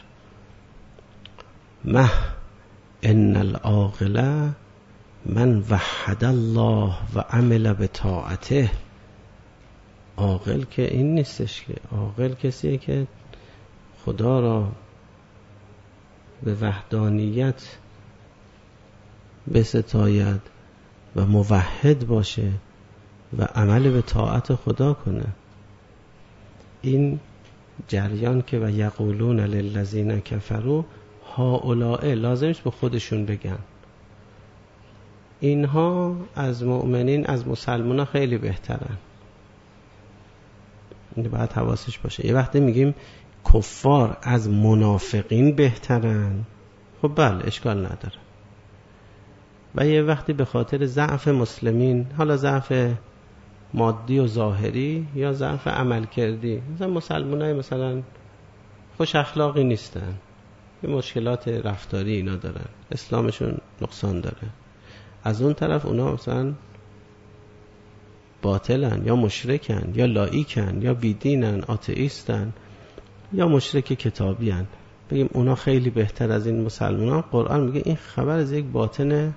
Speaker 1: مه ان العاقل من وحد الله و عمل بطاعته. عاقل که این نیستش، که عاقل کسیه که خدا را به وحدانیت بستاید و موحد باشه و عمل به طاعت خدا کنه. این جریان که و یقولون للذین کفروا هؤلاء لازمش به خودشون بگن اینها از مؤمنین، از مسلمان خیلی بهترن. این باید حواسش باشه. یه وقتی میگیم کفار از منافقین بهترن، خب بله اشکال نداره. و یه وقتی به خاطر ضعف مسلمین، حالا ضعف مادی و ظاهری یا ضعف عمل کردی، مثلا مسلمانای مثلا خوش اخلاقی نیستن، یه مشکلات رفتاری اینا دارن، اسلامشون نقصان داره، از اون طرف اونا مثلا باطلن یا مشرکن یا لایکن یا بیدینن، آتئیستن یا مشرک کتابیان، بگیم اونا خیلی بهتر از این مسلمانان. قرآن میگه این خبر از یک باطن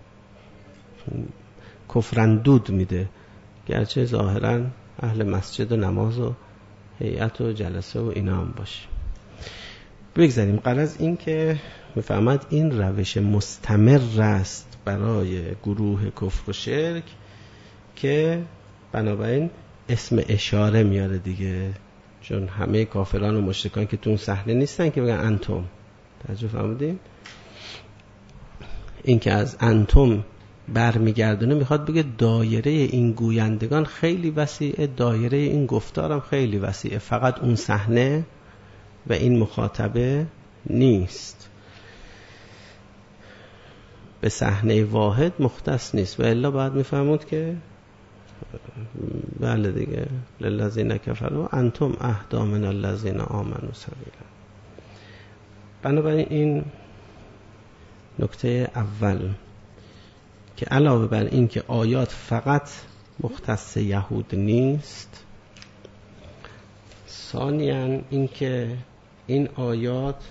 Speaker 1: کفرندود میده، گرچه ظاهرا اهل مسجد و نماز و هیئت و جلسه و اینا هم باشه. بگذاریم. غرض این که میفهمد این روش مستمر است برای گروه کفر و شرک که بنابراین اسم اشاره میاره دیگه، چون همه کافران و مشرکان که تو اون صحنه نیستن که بگن انتم. توجه فرمودین؟ این که از انتم برمیگردونه میخواد بگه دایره این گویندگان خیلی وسیعه، دایره این گفتارم خیلی وسیعه، فقط اون صحنه و این مخاطبه نیست، به صحنه واحد مختص نیست. و الا باید میفهمود که بله دیگه للذین کفروا انتم اهدی من الذین آمنوا سبیلا. بنابراین این نکته اول که علاوه بر این که آیات فقط مختص یهود نیست، ثانیاً این که این آیات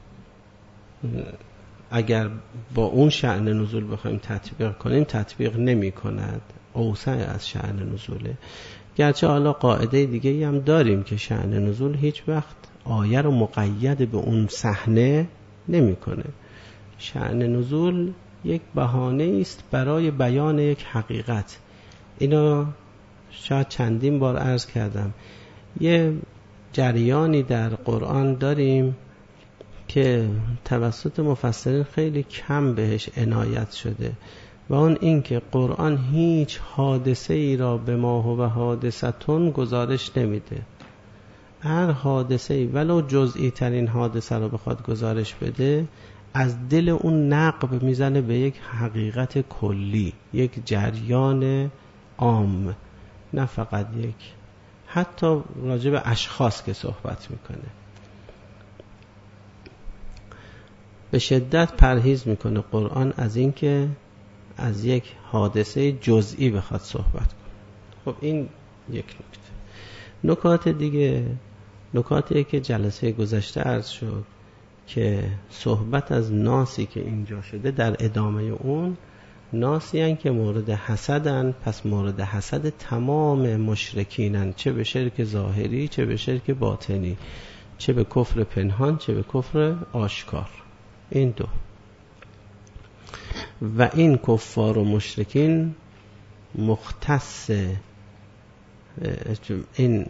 Speaker 1: اگر با اون شأن نزول بخوایم تطبیق کنیم تطبیق نمی کند، اوسع از شأن نزوله. گرچه حالا قاعده دیگه هم داریم که شأن نزول هیچ وقت آیه رو مقید به اون صحنه نمی کنه. شأن نزول یک بهانه است برای بیان یک حقیقت. اینو شاید چندین بار عرض کردم. یه جریانی در قرآن داریم که توسط مفسرین خیلی کم بهش عنایت شده و اون این که قرآن هیچ حادثه ای را به ما هو حادثتون گزارش نمیده. هر حادثه ای ولو جزئی ترین حادثه را بخواد گزارش بده، از دل اون نقب میزنه به یک حقیقت کلی، یک جریان عام، نه فقط یک، حتی راجع به اشخاص که صحبت میکنه به شدت پرهیز میکنه قرآن از این که از یک حادثه جزئی بخواد صحبت کنه. خب این یک نکته. نکات دیگه، نکاتی که جلسه گذشته عرض شد که صحبت از ناسی که اینجا شده در ادامه اون ناسی هن که مورد حسدن، پس مورد حسد تمام مشرکینن، چه به شرک ظاهری چه به شرک باطنی، چه به کفر پنهان چه به کفر آشکار. این دو و این کفار و مشرکین مختص این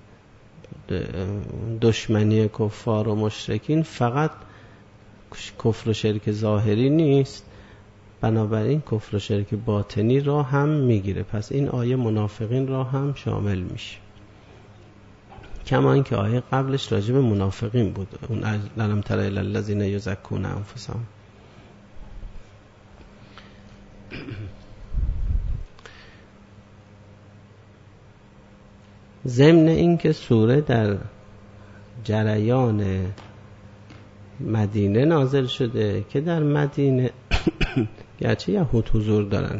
Speaker 1: دشمنی کفار و مشرکین فقط کفر و شرک ظاهری نیست، بنابراین کفر و شرک باطنی را هم میگیره. پس این آیه منافقین را هم شامل میشه، کما اینکه آیه قبلش راجع به منافقین بود، اون الم تر الی الذین یزکون انفسهم. ضمن این که سوره در جریان مدینه نازل شده که در مدینه گرچه یهود حضور دارن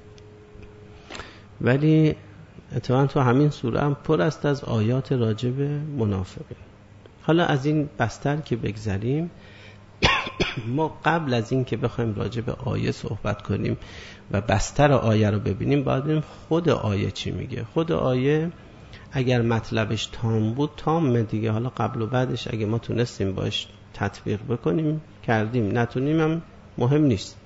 Speaker 1: ولی اتفاقا تو همین سوره هم پر است از آیات راجع به منافقین. حالا از این بستر که بگذریم، ما قبل از این که بخوایم راجع به آیه صحبت کنیم و بستر آیه رو ببینیم باید ببینیم خود آیه چی میگه. خود آیه اگر مطلبش تام بود تامه دیگه، حالا قبل و بعدش اگه ما تونستیم باش تطبیق بکنیم کردیم، نتونیم هم مهم نیست.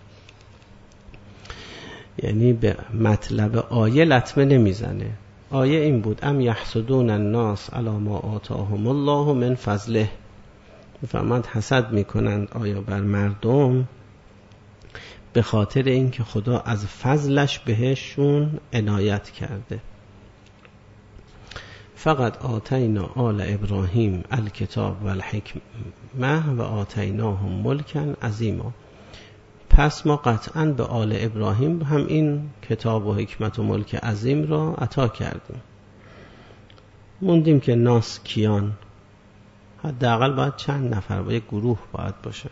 Speaker 1: یعنی به مطلب آیه لطمه نمیزنه. آیه این بود ام یحسدون الناس علی ما آتاهم الله من فضله، میفهمند حسد میکنند آیا بر مردم به خاطر اینکه خدا از فضلش بهشون عنایت کرده. فقط آتینا آل ابراهیم الکتاب و الحکمه و آتیناهم ملکا عظیما. پس ما قطعاً به آل ابراهیم هم این کتاب و حکمت و ملک عظیم را عطا کردیم. موندیم که ناس کیان، حداقل باید چند نفر با یک گروه باید باشه.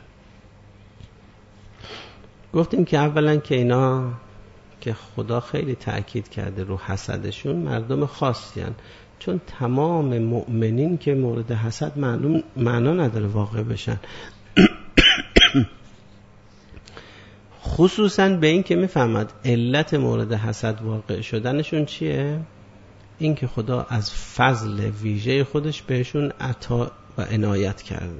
Speaker 1: گفتیم که اولا که اینا که خدا خیلی تأکید کرده رو حسدشون مردم خاصی هن، چون تمام مؤمنین که مورد حسد معلوم معنا نداره واقع بشن. خصوصا به این که میفهمد علت مورد حسد واقع شدنشون چیه؟ این که خدا از فضل ویژه خودش بهشون عطا و عنایت کرده.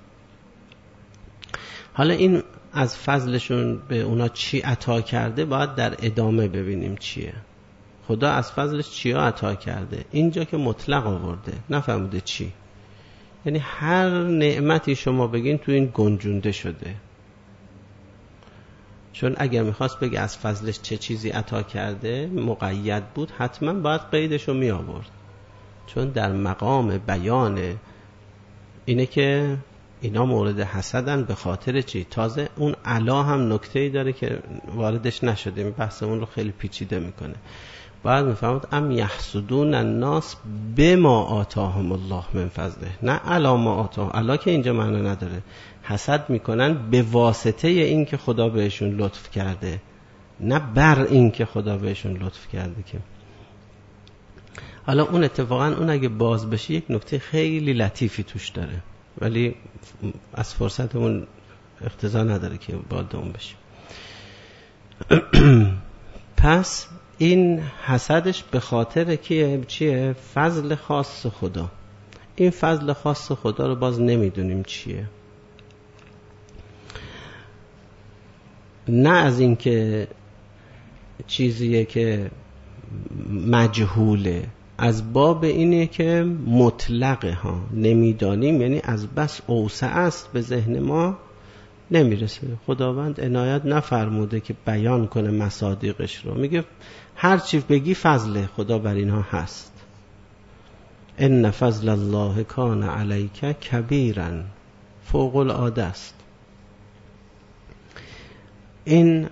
Speaker 1: حالا این از فضلشون به اونا چی عطا کرده باید در ادامه ببینیم چیه. خدا از فضلش چیا عطا کرده؟ اینجا که مطلق آورده، نفهمیده چی. یعنی هر نعمتی شما بگین تو این گنجونده شده. چون اگر میخواست بگه از فضلش چه چیزی عطا کرده مقید بود، حتما باید قیدشو می آورد. چون در مقام بیان اینه که اینا مورد حسدن به خاطر چی. تازه اون علا هم نکته‌ای داره که واردش نشده، بحث اون رو خیلی پیچیده میکنه. باید میفهمد ام یحسدون الناس بما آتاهم الله من فضله، نه علا ما آتاهم. علا که اینجا معنا نداره. حسد میکنن به واسطه این که خدا بهشون لطف کرده، نه بر این که خدا بهشون لطف کرده. که حالا اون اتفاقا اون اگه باز بشه یک نکته خیلی لطیفی توش داره، ولی از فرصتمون اقتضا نداره که وارد اون بشه. پس این حسدش به خاطر که چیه؟ فضل خاص خدا. این فضل خاص خدا رو باز نمیدونیم چیه. نه از این که چیزیه که مجهوله، از باب اینه که مطلقه ها نمیدانیم، یعنی از بس اوسع است به ذهن ما نمیرسه. خداوند عنایت نفرموده که بیان کنه مصادیقش رو. میگه هر چی بگی فضل خدا بر اینها هست. ان فضل الله کان علیک کبیرا، فوق العاده است. این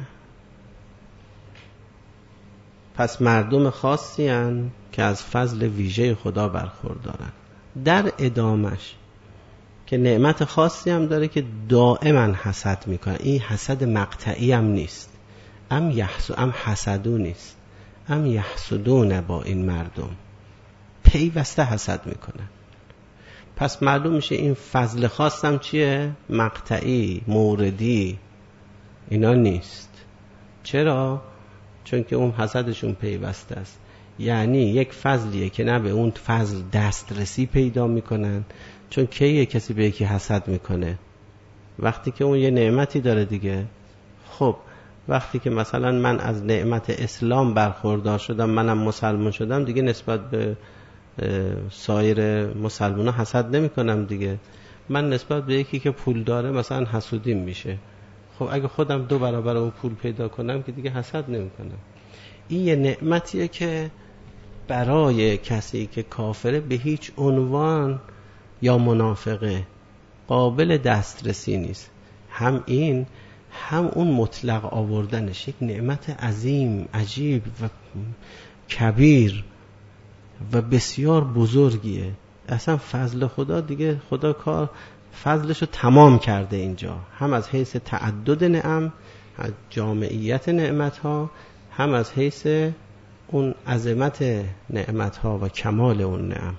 Speaker 1: پس مردم خاصی هن که از فضل ویژه خدا برخوردارن. در ادامش که نعمت خاصی هم داره که دائما حسد میکنن. این حسد مقطعی هم نیست. ام یحسد ام حسدو نیست، ام یحسدون. با این مردم پیوسته حسد میکنن. پس معلوم میشه این فضل خاص هم چیه؟ مقطعی، موردی اینا نیست. چرا؟ چون که اون حسدشون پیوسته است. یعنی یک فضلیه که نه به اون فضل دسترسی پیدا میکنن. چون کیه کسی به یکی حسد میکنه؟ وقتی که اون یه نعمتی داره دیگه. خب وقتی که مثلا من از نعمت اسلام برخوردار شدم، منم مسلمان شدم دیگه، نسبت به سایر مسلمان ها حسد نمی کنم دیگه. من نسبت به یکی که پول داره مثلا حسودیم میشه. خب اگه خودم دو برابر اون پول پیدا کنم که دیگه حسد نمی کنم. این یه نعمتیه که برای کسی که کافره به هیچ عنوان یا منافقه قابل دسترسی نیست. هم این هم اون مطلق آوردنش یک نعمت عظیم، عجیب و کبیر و بسیار بزرگیه. اصلا فضل خدا دیگه، خدا کار فضلشو تمام کرده اینجا، هم از حیث تعدد نعم، از جامعیت نعمتها، هم از حیث اون عظمت نعمتها و کمال اون نعم.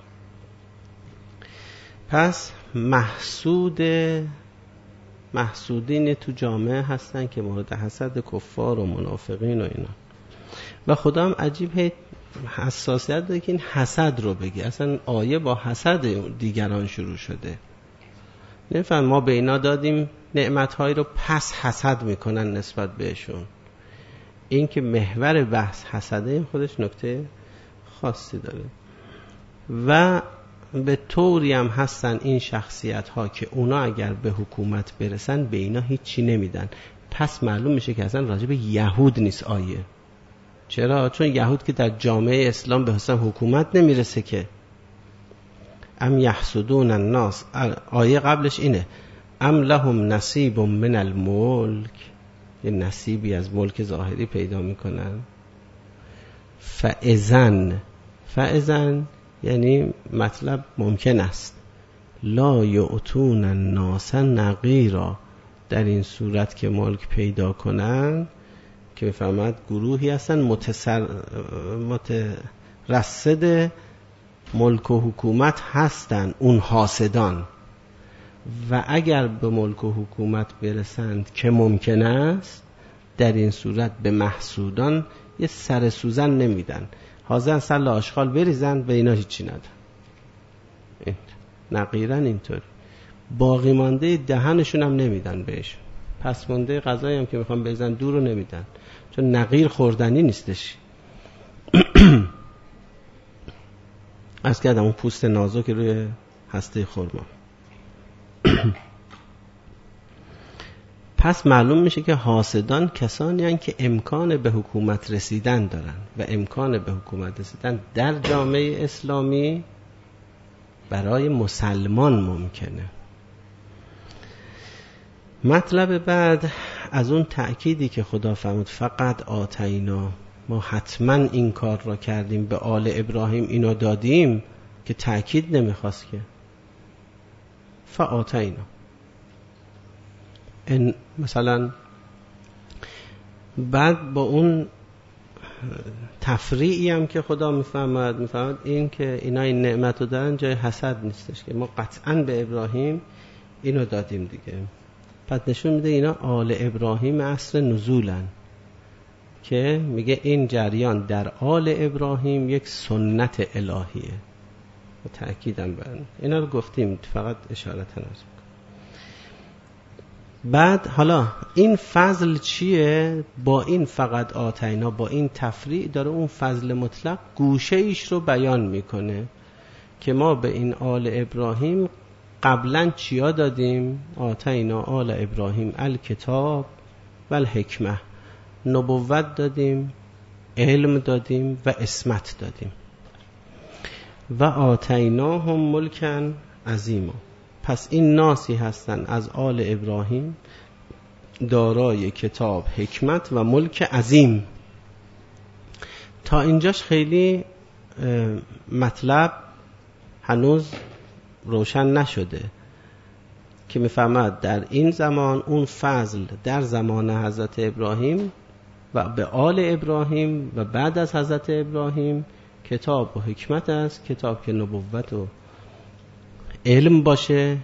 Speaker 1: پس محسود محسودین تو جامعه هستن که مورد حسد کفار و منافقین و اینا. و خدا هم عجیب حساسیت داره که این حسد رو بگی. اصلا آیه با حسد دیگران شروع شده. نمیفهم ما به اینا دادیم نعمتهایی رو پس حسد میکنن نسبت بهشون. این که محور بحث حسده، این خودش نکته خاصی داره. و به طوری هم هستن این شخصیت ها که اونا اگر به حکومت برسن به اینا هیچی نمیدن. پس معلوم میشه که اصلا راجع به یهود نیست آیه. چرا؟ چون یهود که در جامعه اسلام به حسن حکومت نمیرسه که ام یحسدون الناس، آیه قبلش اینه ام لهم نصیب من الملک، یه نصیبی از ملک ظاهری پیدا میکنن. فاذن، فاذن یعنی مطلب ممکن است، لا یؤتون الناس نقیرا، در این صورت که ملک پیدا کنن که بفهمد گروهی هستن متسر مترصد ملک و حکومت هستن، اون حاسدان، و اگر به ملک و حکومت برسند که ممکن است، در این صورت به محسودان یه سر سوزن نمیدن، حاضرن سر آشغال بریزن، به اینا هیچی ندن. این نقیرن اینطوری، باقی مانده دهنشون هم نمیدن بهشون، پس مانده غذایی هم که میخوان بریزن دور رو نمیدن، چون نقیر خوردنی نیستش. از کردم اون پوست نازک روی هسته خرما. پس معلوم میشه که حاسدان کسانی هستند که امکان به حکومت رسیدن دارن و امکان به حکومت رسیدن در جامعه اسلامی برای مسلمان ممکنه. مطلب بعد از اون تأکیدی که خدا فرمود فقط آتینا، ما حتما این کار را کردیم، به آل ابراهیم اینو دادیم، که تأکید نمیخواست که فآتینا. این مثلا بعد با اون تفریعی هم که خدا میفهمد میفهمد این که اینا این نعمت رو دارن جای حسد نیستش، که ما قطعا به ابراهیم اینو دادیم دیگه. پس نشون میده اینا آل ابراهیم عصر نزولن، که میگه این جریان در آل ابراهیم یک سنت الهیه و تأکیدم بر اینا رو گفتیم، فقط اشارت نرسیم. بعد حالا این فضل چیه؟ با این فقط آتینا، با این تفریع داره اون فضل مطلق گوشه ایش رو بیان میکنه که ما به این آل ابراهیم قبلا چیا دادیم؟ آتینا آل ابراهیم الکتاب و الحکمه، نبوت دادیم، علم دادیم و عصمت دادیم. و آتیناهم ملکا عظیما، پس این ناسی هستن از آل ابراهیم دارای کتاب، حکمت و ملک عظیم. تا اینجاش خیلی مطلب هنوز روشن نشده که میفهمد در این زمان اون فضل در زمان حضرت ابراهیم و به آل ابراهیم و بعد از حضرت ابراهیم کتاب و حکمت است. کتاب که نبوت و علم باشه،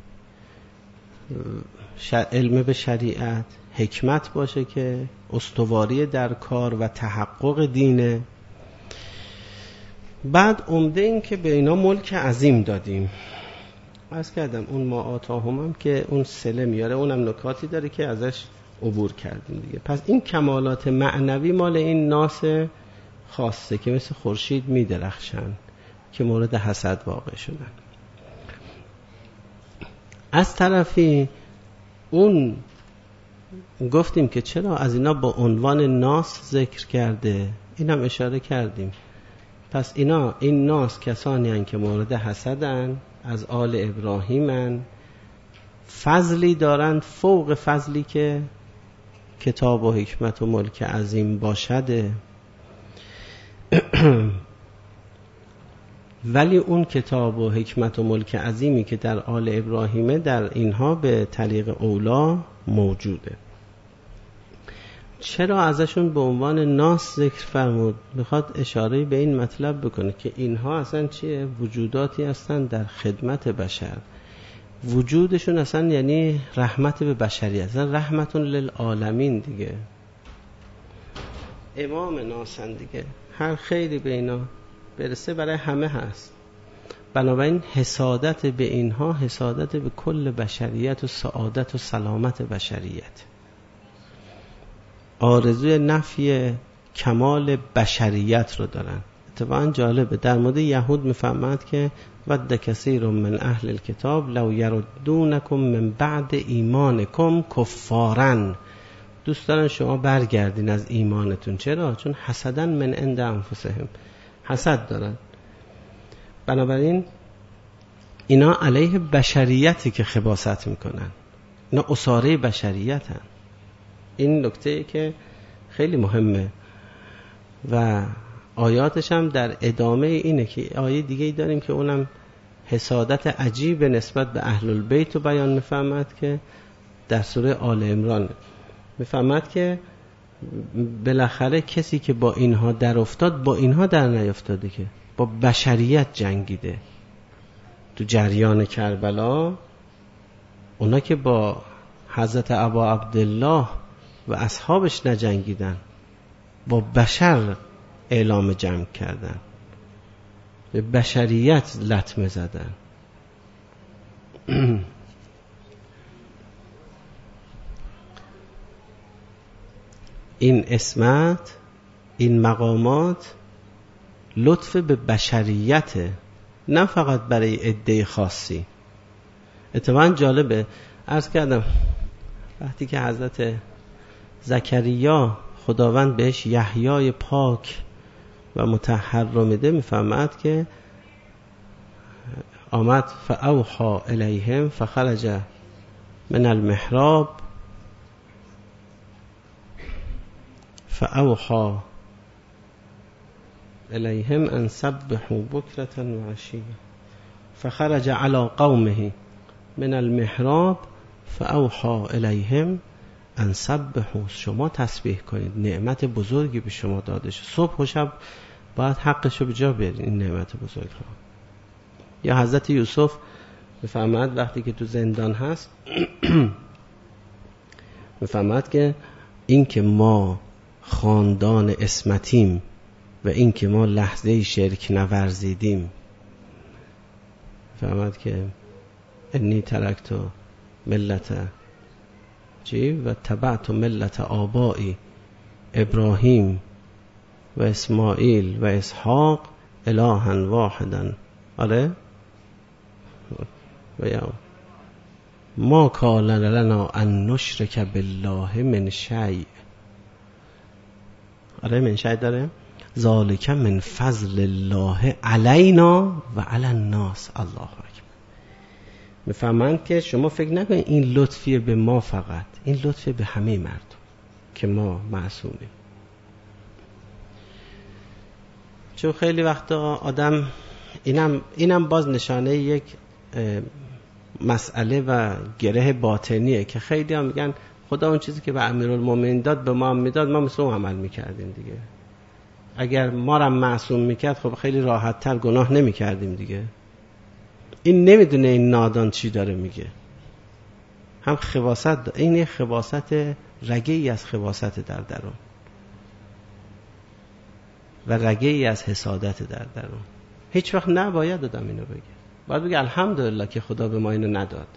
Speaker 1: علم به شریعت، حکمت باشه که استواری در کار و تحقق دینه. بعد عمده این که به اینا ملک عظیم دادیم. عرض کردم اون ما آتاهم هم که اون سله میاره، اونم نکاتی داره که ازش عبور کردیم دیگه. پس این کمالات معنوی مال این ناس خاصه که مثل خورشید میدرخشن که مورد حسد واقع شدن. از طرفی اون گفتیم که چرا از اینا با عنوان ناس ذکر کرده، اینم اشاره کردیم. پس اینا این ناس کسانی هستند که مورد حسدن، از آل ابراهیمن، فضلی دارند فوق فضلی که کتاب و حکمت و ملک عظیم باشده. ولی اون کتاب و حکمت و ملک عظیمی که در آل ابراهیمه در اینها به طریق اولا موجوده. چرا ازشون به عنوان ناس ذکر فرمود؟ میخواد اشاره به این مطلب بکنه که اینها اصلا چیه؟ وجوداتی هستن در خدمت بشر. وجودشون اصلا یعنی رحمت به بشریت، اصلا رحمتون للعالمین دیگه، امام ناسن دیگه، هر خیری به اینا برسه برای همه هست. بنابراین حسادت به اینها حسادت به کل بشریت و سعادت و سلامت بشریت، آرزوی نفی کمال بشریت رو دارن. اتفاقا جالبه در مورد یهود میفهمند که ود کثیر من اهل الکتاب لو یردونکم من بعد ایمانکم کفارن، دوست دارن شما برگردین از ایمانتون. چرا؟ چون حسدن من عند انفسهم، حسد دارن. بنابراین اینا علیه بشریتی که خباثت میکنن، اینا اساره بشریت هن. این نکته که خیلی مهمه و آیاتش هم در ادامه اینه که آیه دیگه ای داریم که اونم حسادت عجیب نسبت به اهل البیت رو بیان میفهمد که در سوره آل عمران میفهمد که بالاخره کسی که با اینها در افتاد با اینها در نیفتاده، که با بشریت جنگیده. تو جریان کربلا اونا که با حضرت ابا عبدالله و اصحابش نجنگیدن، با بشر اعلام جنگ کردن، به بشریت لطمه زدن. این اسمت، این مقامات لطف به بشریته، نه فقط برای عده خاصی. اتفاقا جالبه، عرض کردم وقتی که حضرت زکریا خداوند بهش یحیای پاک و مطهر رو میده، میفهمد که آمد فاوحی الیهم فخرج من المحراب فاوحی الیهم ان سبحوا بکرة و عشیا فخرج علی قومه من المحراب فاوحی الیهم ان سبحوا. شما تسبیح کنید، نعمت بزرگی به شما داده شد. صبح و شب باید حقشو به جا بیارید، این نعمت بزرگ رو. یا حضرت یوسف میفهمد وقتی که تو زندان هست میفهمد که این که ما خاندان اسمتیم و این که ما لحظه شرک نورزیدیم، میفهمد که انی ترکت ملت چی و تبعت ملت آبائی ابراهیم و اسماعیل و اسحاق الها واحدا. آره و یا ما کان لنا ان نشرک بالله من شیء. آره من شیء داره. ذالک من فضل الله علینا و علی الناس. الله اکبر. میفهمند که شما فکر نکنید این لطفیه به ما فقط، این لطفیه به همه مردم که ما معصومیم. چون خیلی وقتا آدم اینم اینم باز نشانه یک مسئله و گره باطنیه که خیلی هم میگن خدا اون چیزی که به امیرالمومنین داد به ما هم میداد، ما مثل اون عمل میکردیم دیگه. اگر ما را معصوم میکرد خب خیلی راحت تر گناه نمیکردیم دیگه. این نمیدونه این نادان چی داره میگه. هم خباثت، این خباثت رگه ای از خباثت در درون و رگه ای از حسادت در درون. هیچ وقت نباید آدم اینو بگه، باید بگه الحمدلله که خدا به ما اینو نداد.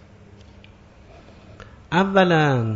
Speaker 1: اولا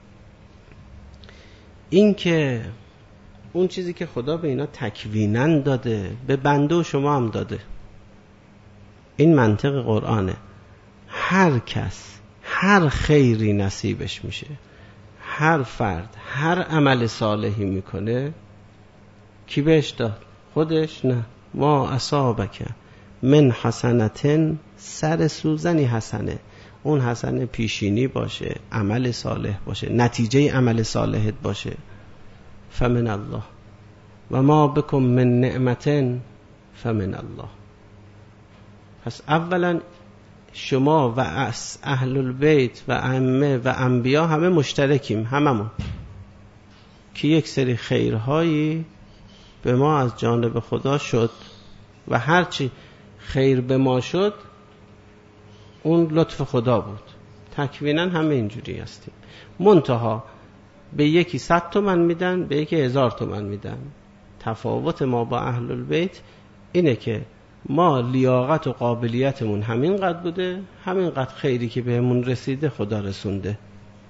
Speaker 1: این که اون چیزی که خدا به اینا تکویناً داده به بنده و شما هم داده. این منطق قرآنه. هر کس هر خیری نصیبش میشه، هر فرد هر عمل صالحی میکنه، کی بهش داد؟ خودش؟ نه. ما اصابک من حسنتن، سر سوزنی حسنه، اون حسنه پیشینی باشه، عمل صالح باشه، نتیجه عمل صالحت باشه، فمن الله و ما بکم من نعمتن فمن الله. پس اولا شما و اهل البیت و ائمه و انبیا همه مشترکیم، هممون، که یک سری خیرهایی به ما از جانب خدا شد و هرچی خیر به ما شد اون لطف خدا بود. تکویناً همه اینجوری هستیم. منتها به یکی صد تومن میدن، به یکی هزار تومن میدن. تفاوت ما با اهل البیت اینه که ما لیاقت و قابلیتمون همین قد بوده، همین قد خیری که بهمون رسیده خدا رسونده.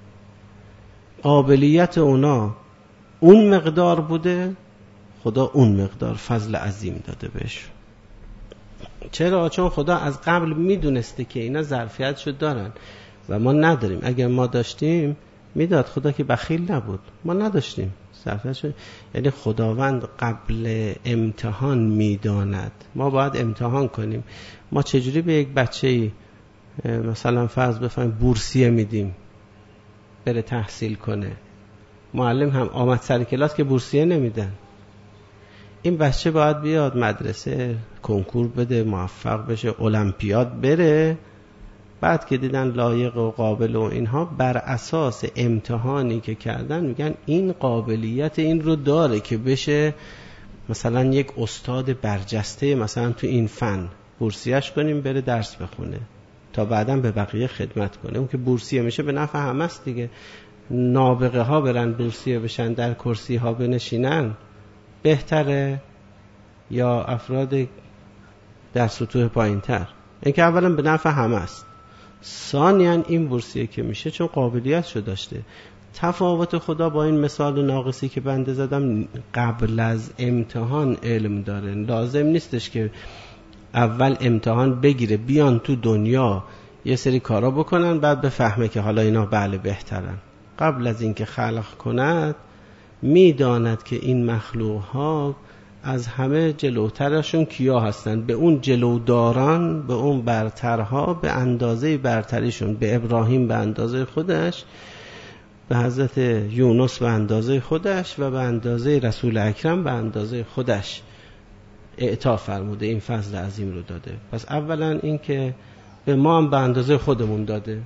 Speaker 1: قابلیت اونا اون مقدار بوده، خدا اون مقدار فضل عظیم داده بهش. چرا؟ چون خدا از قبل میدونسته که اینا ظرفیتشو دارن و ما نداریم. اگر ما داشتیم میداد. خدا که بخیل نبود، ما نداشتیم صرفش. یعنی خداوند قبل امتحان میداند ما باید امتحان کنیم. ما چجوری به یک بچه‌ای مثلا فرض بفرماییم بورسیه میدیم بره تحصیل کنه؟ معلم هم آمد سر کلاس که بورسیه نمیدن. این بچه باید بیاد مدرسه، کنکور بده، موفق بشه، المپیاد بره، بعد که دیدن لایق و قابل و اینها، بر اساس امتحانی که کردن میگن این قابلیت این رو داره که بشه مثلا یک استاد برجسته مثلا تو این فن، بورسیه‌اش کنیم بره درس بخونه تا بعداً به بقیه خدمت کنه. اون که بورسیه میشه به نفع همه است دیگه. نابغه ها برن بورسیه بشن در کرسی ها بنشینن بهتره یا افراد در سطوح پایین تر؟ این که اولا به نفع همه است، ثانیاً این بورسیه که میشه چون قابلیتشو داشته. تفاوت خدا با این مثال ناقصی که بنده زدم قبل از امتحان علم داره. لازم نیستش که اول امتحان بگیره بیان تو دنیا یه سری کارا بکنن بعد بفهمه که حالا اینا بله بهترن. قبل از اینکه خلق کند میداند که این مخلوق ها از همه جلوترشون کیا هستن، به اون جلوداران، به اون برترها به اندازه برتریشون، به ابراهیم به اندازه خودش، به حضرت یونس به اندازه خودش و به اندازه رسول اکرم به اندازه خودش اعطا فرموده، این فضل عظیم رو داده. پس اولا این که به ما هم به اندازه خودمون داده،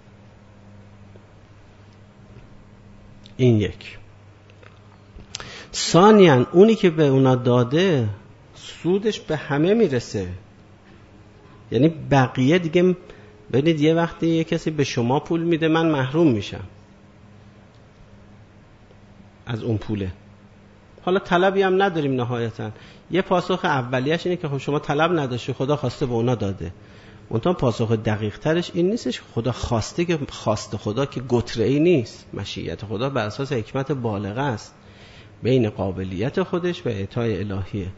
Speaker 1: این یک. ثانیاً اونی که به اونا داده سودش به همه میرسه. یعنی بقیه دیگه، ببینید یه وقتی یه کسی به شما پول میده من محروم میشم از اون پوله، حالا طلبی هم نداریم نهایتاً. یه پاسخ اولیش اینه که خب شما طلب نداشتی، خدا خواسته به اونا داده. اونطور پاسخ دقیق ترش این نیستش خدا خواسته، که خواست خدا که گتره‌ای نیست. مشیت خدا بر اساس حکمت بالغه است بین قابلیت خودش و اعطای الهیه.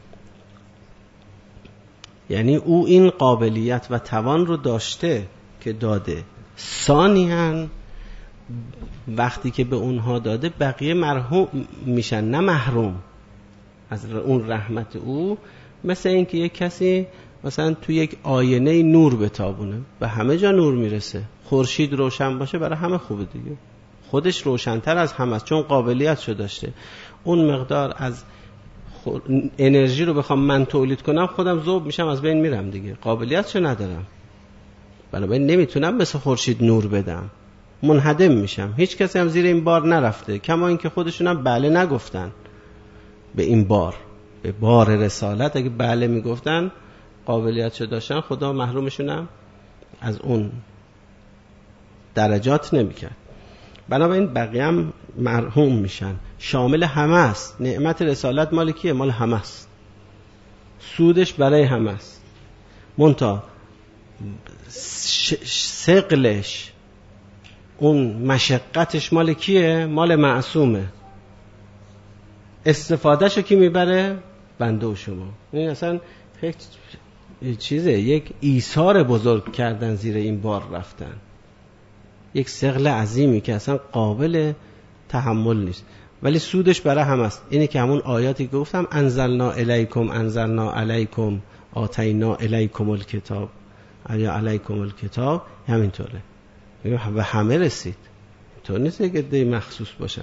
Speaker 1: یعنی او این قابلیت و توان رو داشته که داده. ثانیاً وقتی که به اونها داده بقیه مرحوم میشن نه محروم از اون رحمت او. مثل این که یک کسی مثلا تو یک آینه نور بتابونه، به همه جا نور میرسه. خورشید روشن باشه برای همه خوبه دیگه، خودش روشن‌تر از همه است چون قابلیتشو داشته. اون مقدار از انرژی رو بخوام من تولید کنم خودم ذوب میشم، از بین میرم دیگه، قابلیتشو ندارم، بنابراین نمیتونم مثل خورشید نور بدم، منهدم میشم. هیچ کسی هم زیر این بار نرفته، کما اینکه خودشون هم بله نگفتن به این بار، به بار رسالت. اگه بله میگفتن قابلیتشو داشتن خدا محرومشونم از اون درجات نمیکرد. بنابراین بقیه هم مرحوم میشن، شامل همه است. نعمت رسالت مال کیه؟ مال همه است، سودش برای همه است. منتها ثقلش، اون مشقتش مال کیه؟ مال معصومه. استفادهشو کی میبره؟ بنده و شما. این اصلا هیچ چیزه، یک ایثار بزرگ کردن زیر این بار رفتن، یک ثقل عظیمی که اصلا قابل تحمل نیست، ولی سودش برای هم است. اینه که همون آیاتی که گفتم انزلنا الیکم انزلنا علیکم آتینا الیکم الکتاب یا علیکم الکتاب، همینطوره به همه رسید. تو نیست که دی مخصوص باشن.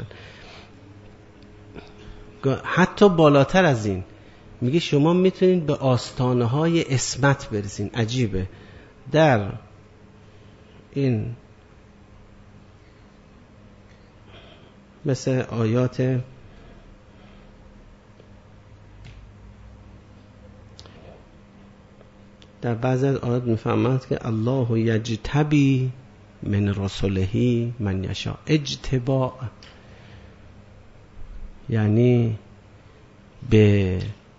Speaker 1: حتی بالاتر از این میگه شما میتونید به آستانه های اسمت برسین. عجیبه، در این مثل آیات در بعضی از آیات میفهمند که الله یجتبی من رسله من یشاء. اجتباء یعنی به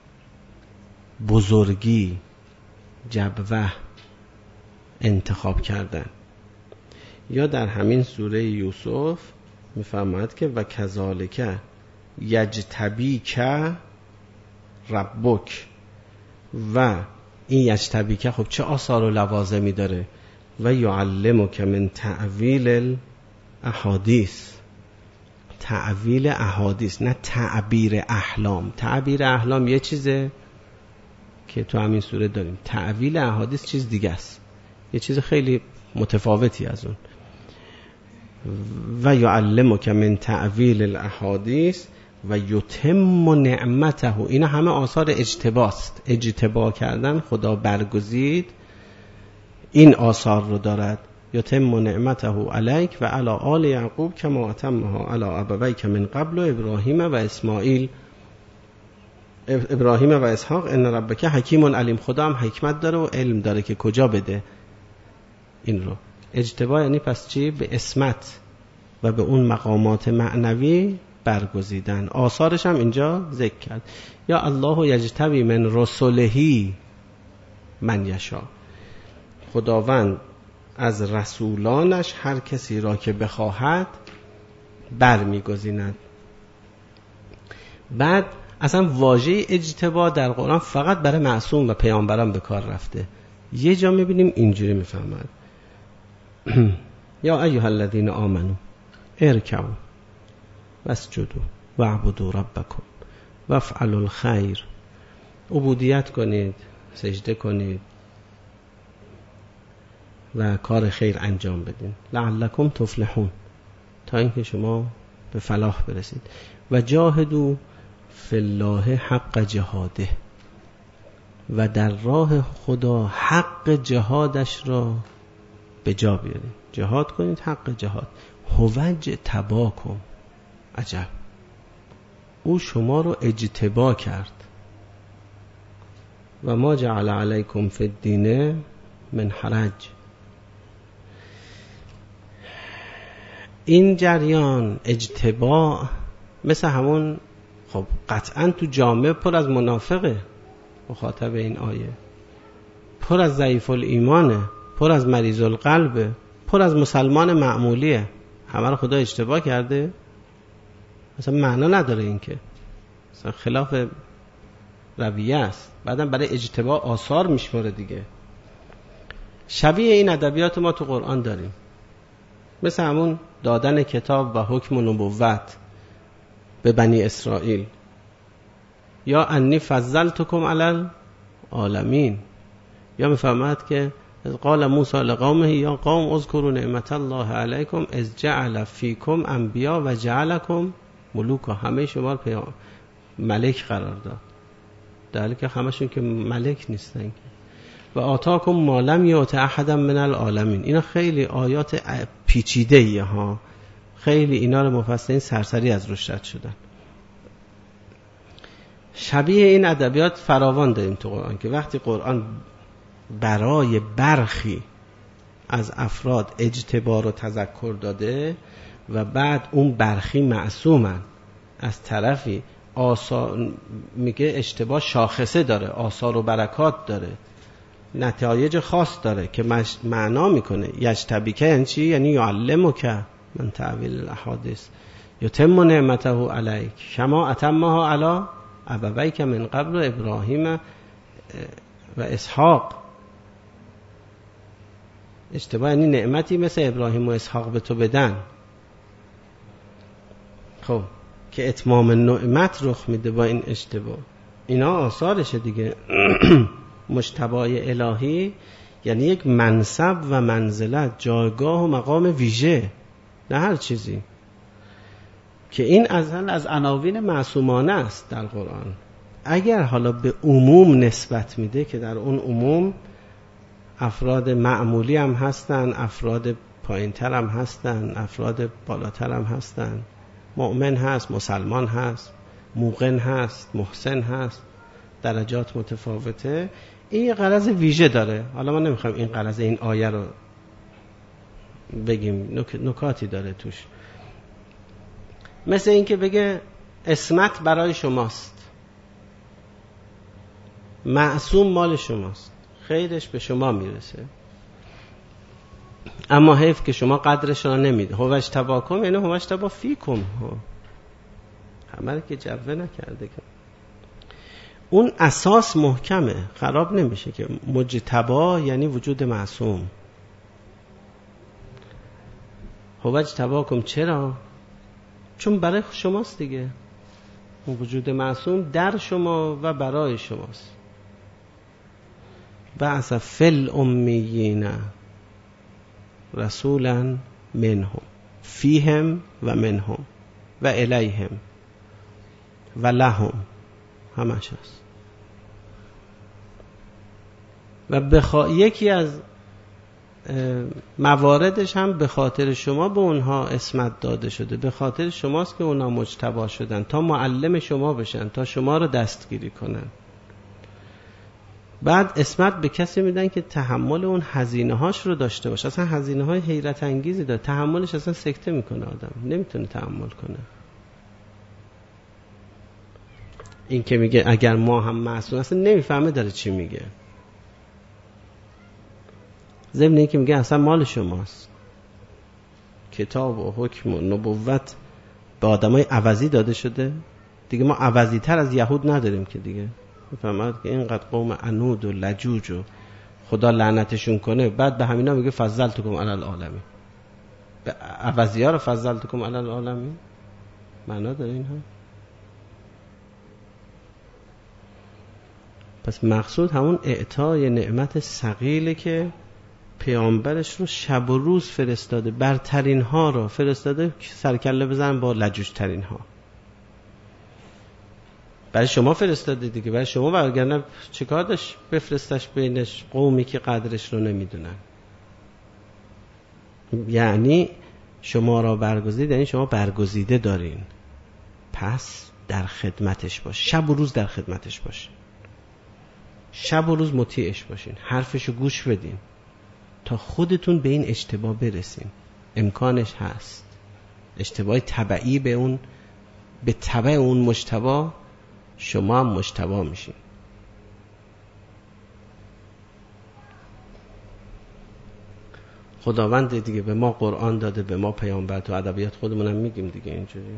Speaker 1: بزرگی، جبوه، انتخاب کردن. یا در همین سوره یوسف میفهمد که و کذالک یجتبیک ربک، و این یجتبیک خب چه آثار و لوازمی داره؟ و یعلمک من تعویل احادیث، تعویل احادیث، نه تعبیر احلام. تعبیر احلام یه چیزه که تو همین سوره داریم، تعویل احادیث چیز دیگه است، یه چیز خیلی متفاوتی از اون. و یعلمک من تعویل الاحادیث و یتم نعمته. اینا همه آثار اجتباست، اجتبا کردن، خدا برگزید این آثار رو دارد. یتم نعمته علیک و علی آل یعقوب کما اتمها علی ابویک من قبل ابراهیم و اسماعیل ابراهیم و اسحاق ان ربک حکیم علیم. خدا هم حکمت داره و علم داره که کجا بده این رو. اجتبا یعنی پس چی؟ به اسمت و به اون مقامات معنوی برگزیدن. آثارش هم اینجا ذکر کرد. یا الله یجتبی من رسله من یشاء. خداوند از رسولانش هر کسی را که بخواهد برمیگزیند. بعد اصلا واژه اجتبا در قرآن فقط برای معصوم و پیامبران به کار رفته. یه جا میبینیم اینجوری میفهمد یا ایها الذین آمنوا ارکعوا واسجدوا واعبدوا ربکم وافعلوا الخیر. عبودیت کنید، سجده کنید و کار خیر انجام بدین لعلکم تفلحون، تا اینکه شما به فلاح برسید. و جاهدوا فی الله حق جهاده. و در راه خدا حق جهادش را به جا بیارید. جهاد کنید، حق جهاد. هوج تباکم. عجب، او شما رو اجتبا کرد. و ما جعل علیکم فی الدین من حرج. این جریان اجتبا مثل همون، خب قطعا تو جامعه پر از منافقه، مخاطب این آیه پر از ضعیف الایمانه، پر از مریض القلبه، پر از مسلمان معمولیه. همه رو خدا اجتبا کرده؟ مثلا معنا نداره این که، مثلا خلاف رویه است. بعدم برای اجتبا آثار میشماره دیگه. شبیه این ادبیات ما تو قرآن داریم، مثل همون دادن کتاب و حکم و نبوت به بنی اسرائیل. یا انی فضلتکم علی العالمین. یا میفهمد که قال موسی لقومه یا قوم اذکروا نعمت الله علیکم اذ جعل فیکم انبیا و جعلکم ملوکا. همه شما رو پیام ملک قرار داد، در حالی که همشون که ملک نیستن. و آتاکم ما لم یؤت احدا من العالمین. اینا خیلی آیات پیچیده ایه ها، خیلی اینا رو مفسرین سرسری از روش رد شدن. شبیه این ادبیات فراوان داریم تو قرآن که وقتی قرآن برای برخی از افراد اجتبا رو تذکر داده و بعد اون برخی معصومن، از طرفی آثار میگه اشتباه شاخصه داره، آثار و برکات داره، نتایج خاص داره که معنا میکنه. یجتبیکه یعنی چی؟ یعنی یعلمک من تعویل الاحادیث یتم نعمته علیک کما اتمها علی ابویک من قبل ابراهیم و اسحاق. اشتباه یعنی نعمتی مثل ابراهیم و اسحاق به تو بدن، خب که اتمام نعمت رخ میده با این اشتباه. اینا آثارشه دیگه. مجتبای الهی یعنی یک منصب و منزلت، جایگاه و مقام ویژه، نه هر چیزی، که این ازل از عناوین معصومانه است در قرآن. اگر حالا به عموم نسبت میده که در اون عموم افراد معمولی هم هستن، افراد پایینتر هم هستن، افراد بالاتر هم هستن، مؤمن هست، مسلمان هست، موقن هست، محسن هست، درجات متفاوته. این یه غرض ویژه داره. حالا ما نمیخوایم این غرض این آیه رو بگیم، نکاتی داره توش. مثل این که بگه اسمت برای شماست، معصوم مال شماست، خیرش به شما میرسه، اما حیف که شما قدرش را نمیده. هوج تباکم یعنی هوج تبا فیکم، همه که جبه نکرده که اون اساس محکمه، خراب نمیشه. که مجتبا یعنی وجود معصوم. خب اجتباکم چرا؟ چون برای شماست دیگه، اون وجود معصوم در شما و برای شماست. بعث فی الامیین رسولا منهم فیهم و منهم و الیهم و لهم، همش هست. و بخوا... یکی از مواردش هم به خاطر شما به اونها اسمت داده شده، به خاطر شماست که اونها مجتبی شدن تا معلم شما بشن، تا شما رو دستگیری کنن. بعد اسمت به کسی میدن که تحمل اون هزینه هاش رو داشته باشه. اصلا هزینه های حیرت انگیزی داره، تحملش اصلا سکته میکنه، آدم نمیتونه تحمل کنه. این که میگه اگر ما هم معصوم، اصلا نمیفهمه داره چی میگه. ضمن این که میگه اصلا مال شماست، کتاب و حکم و نبوت به آدمای عوضی داده شده دیگه. ما عوضی تر از یهود نداریم که دیگه. میفهمد که اینقدر قوم عنود و لجوج و خدا لعنتشون کنه، بعد به همینا میگه فضلتکم علی العالمین. به عوضی ها رو فضلتکم علی العالمین معنا داره اینها؟ پس مقصود همون اعطای نعمت ثقیله که پیامبرش رو شب و روز فرستاده، برترین ها رو فرستاده سرکله بزن با لجوج ترین ها. برای شما فرستاده دیگه، برای شما، وگرنه چیکار داشت بفرستش بینش قومی که قدرش رو نمیدونن. یعنی شما را برگزید، یعنی شما برگزیده دارین، پس در خدمتش باش، شب و روز در خدمتش باش، شب و روز مطیعش باشین، حرفشو گوش بدین تا خودتون به این اشتباه برسین. امکانش هست، اشتباه تبعی به اون، به تبع اون مجتبی شما هم مجتبی میشین. خداوند دیگه به ما قرآن داده، به ما پیامبر، تو ادبیات خودمون هم میگیم دیگه اینجوری.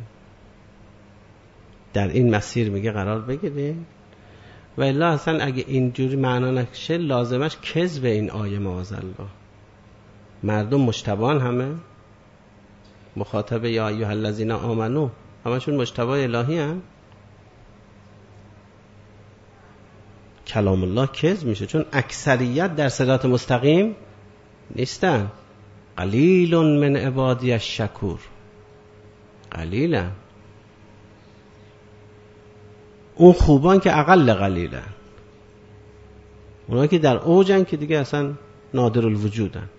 Speaker 1: در این مسیر میگه قرار بگیریم، و الا اصلا اگه اینجوری معنا نشه لازمش کذب این آیه معاذالله. مردم مجتبان، همه مخاطب یا ایها الذین آمنو، همشون مجتبی الهی هستن. کلام الله کذب میشه چون اکثریت در صراط مستقیم نیستن. قلیل من عبادی الشکور، قلیلن. اون خوبان که اقل قلیلن، اونا که در اوجن که دیگه اصلا نادر الوجودن.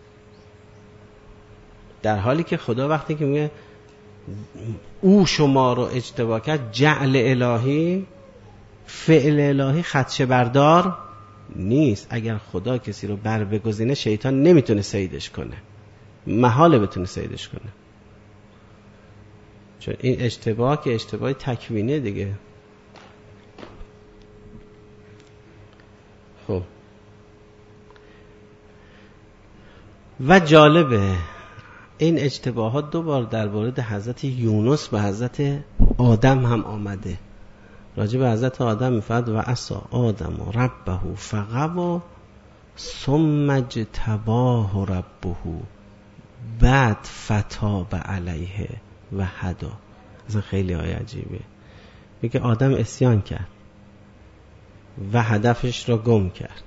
Speaker 1: در حالی که خدا وقتی که میگه او شما رو اجتبا کرد، جعل الهی، فعل الهی خدشه بردار نیست. اگر خدا کسی رو بر بگزینه شیطان نمیتونه سیدش کنه، محاله بتونه سیدش کنه، چون این اشتباه که اشتباه تکوینه دیگه. خب و جالبه این اشتباهات دو بار در مورد حضرت یونس و حضرت آدم هم آمده. راجع به حضرت آدم میفرد و عصا آدم و ربه فغوا ثم اجتباه ربه بعد فتاب علیه و هدا. اصلا خیلی آیه عجیبه. میگه آدم عصیان کرد و هدفش را گم کرد،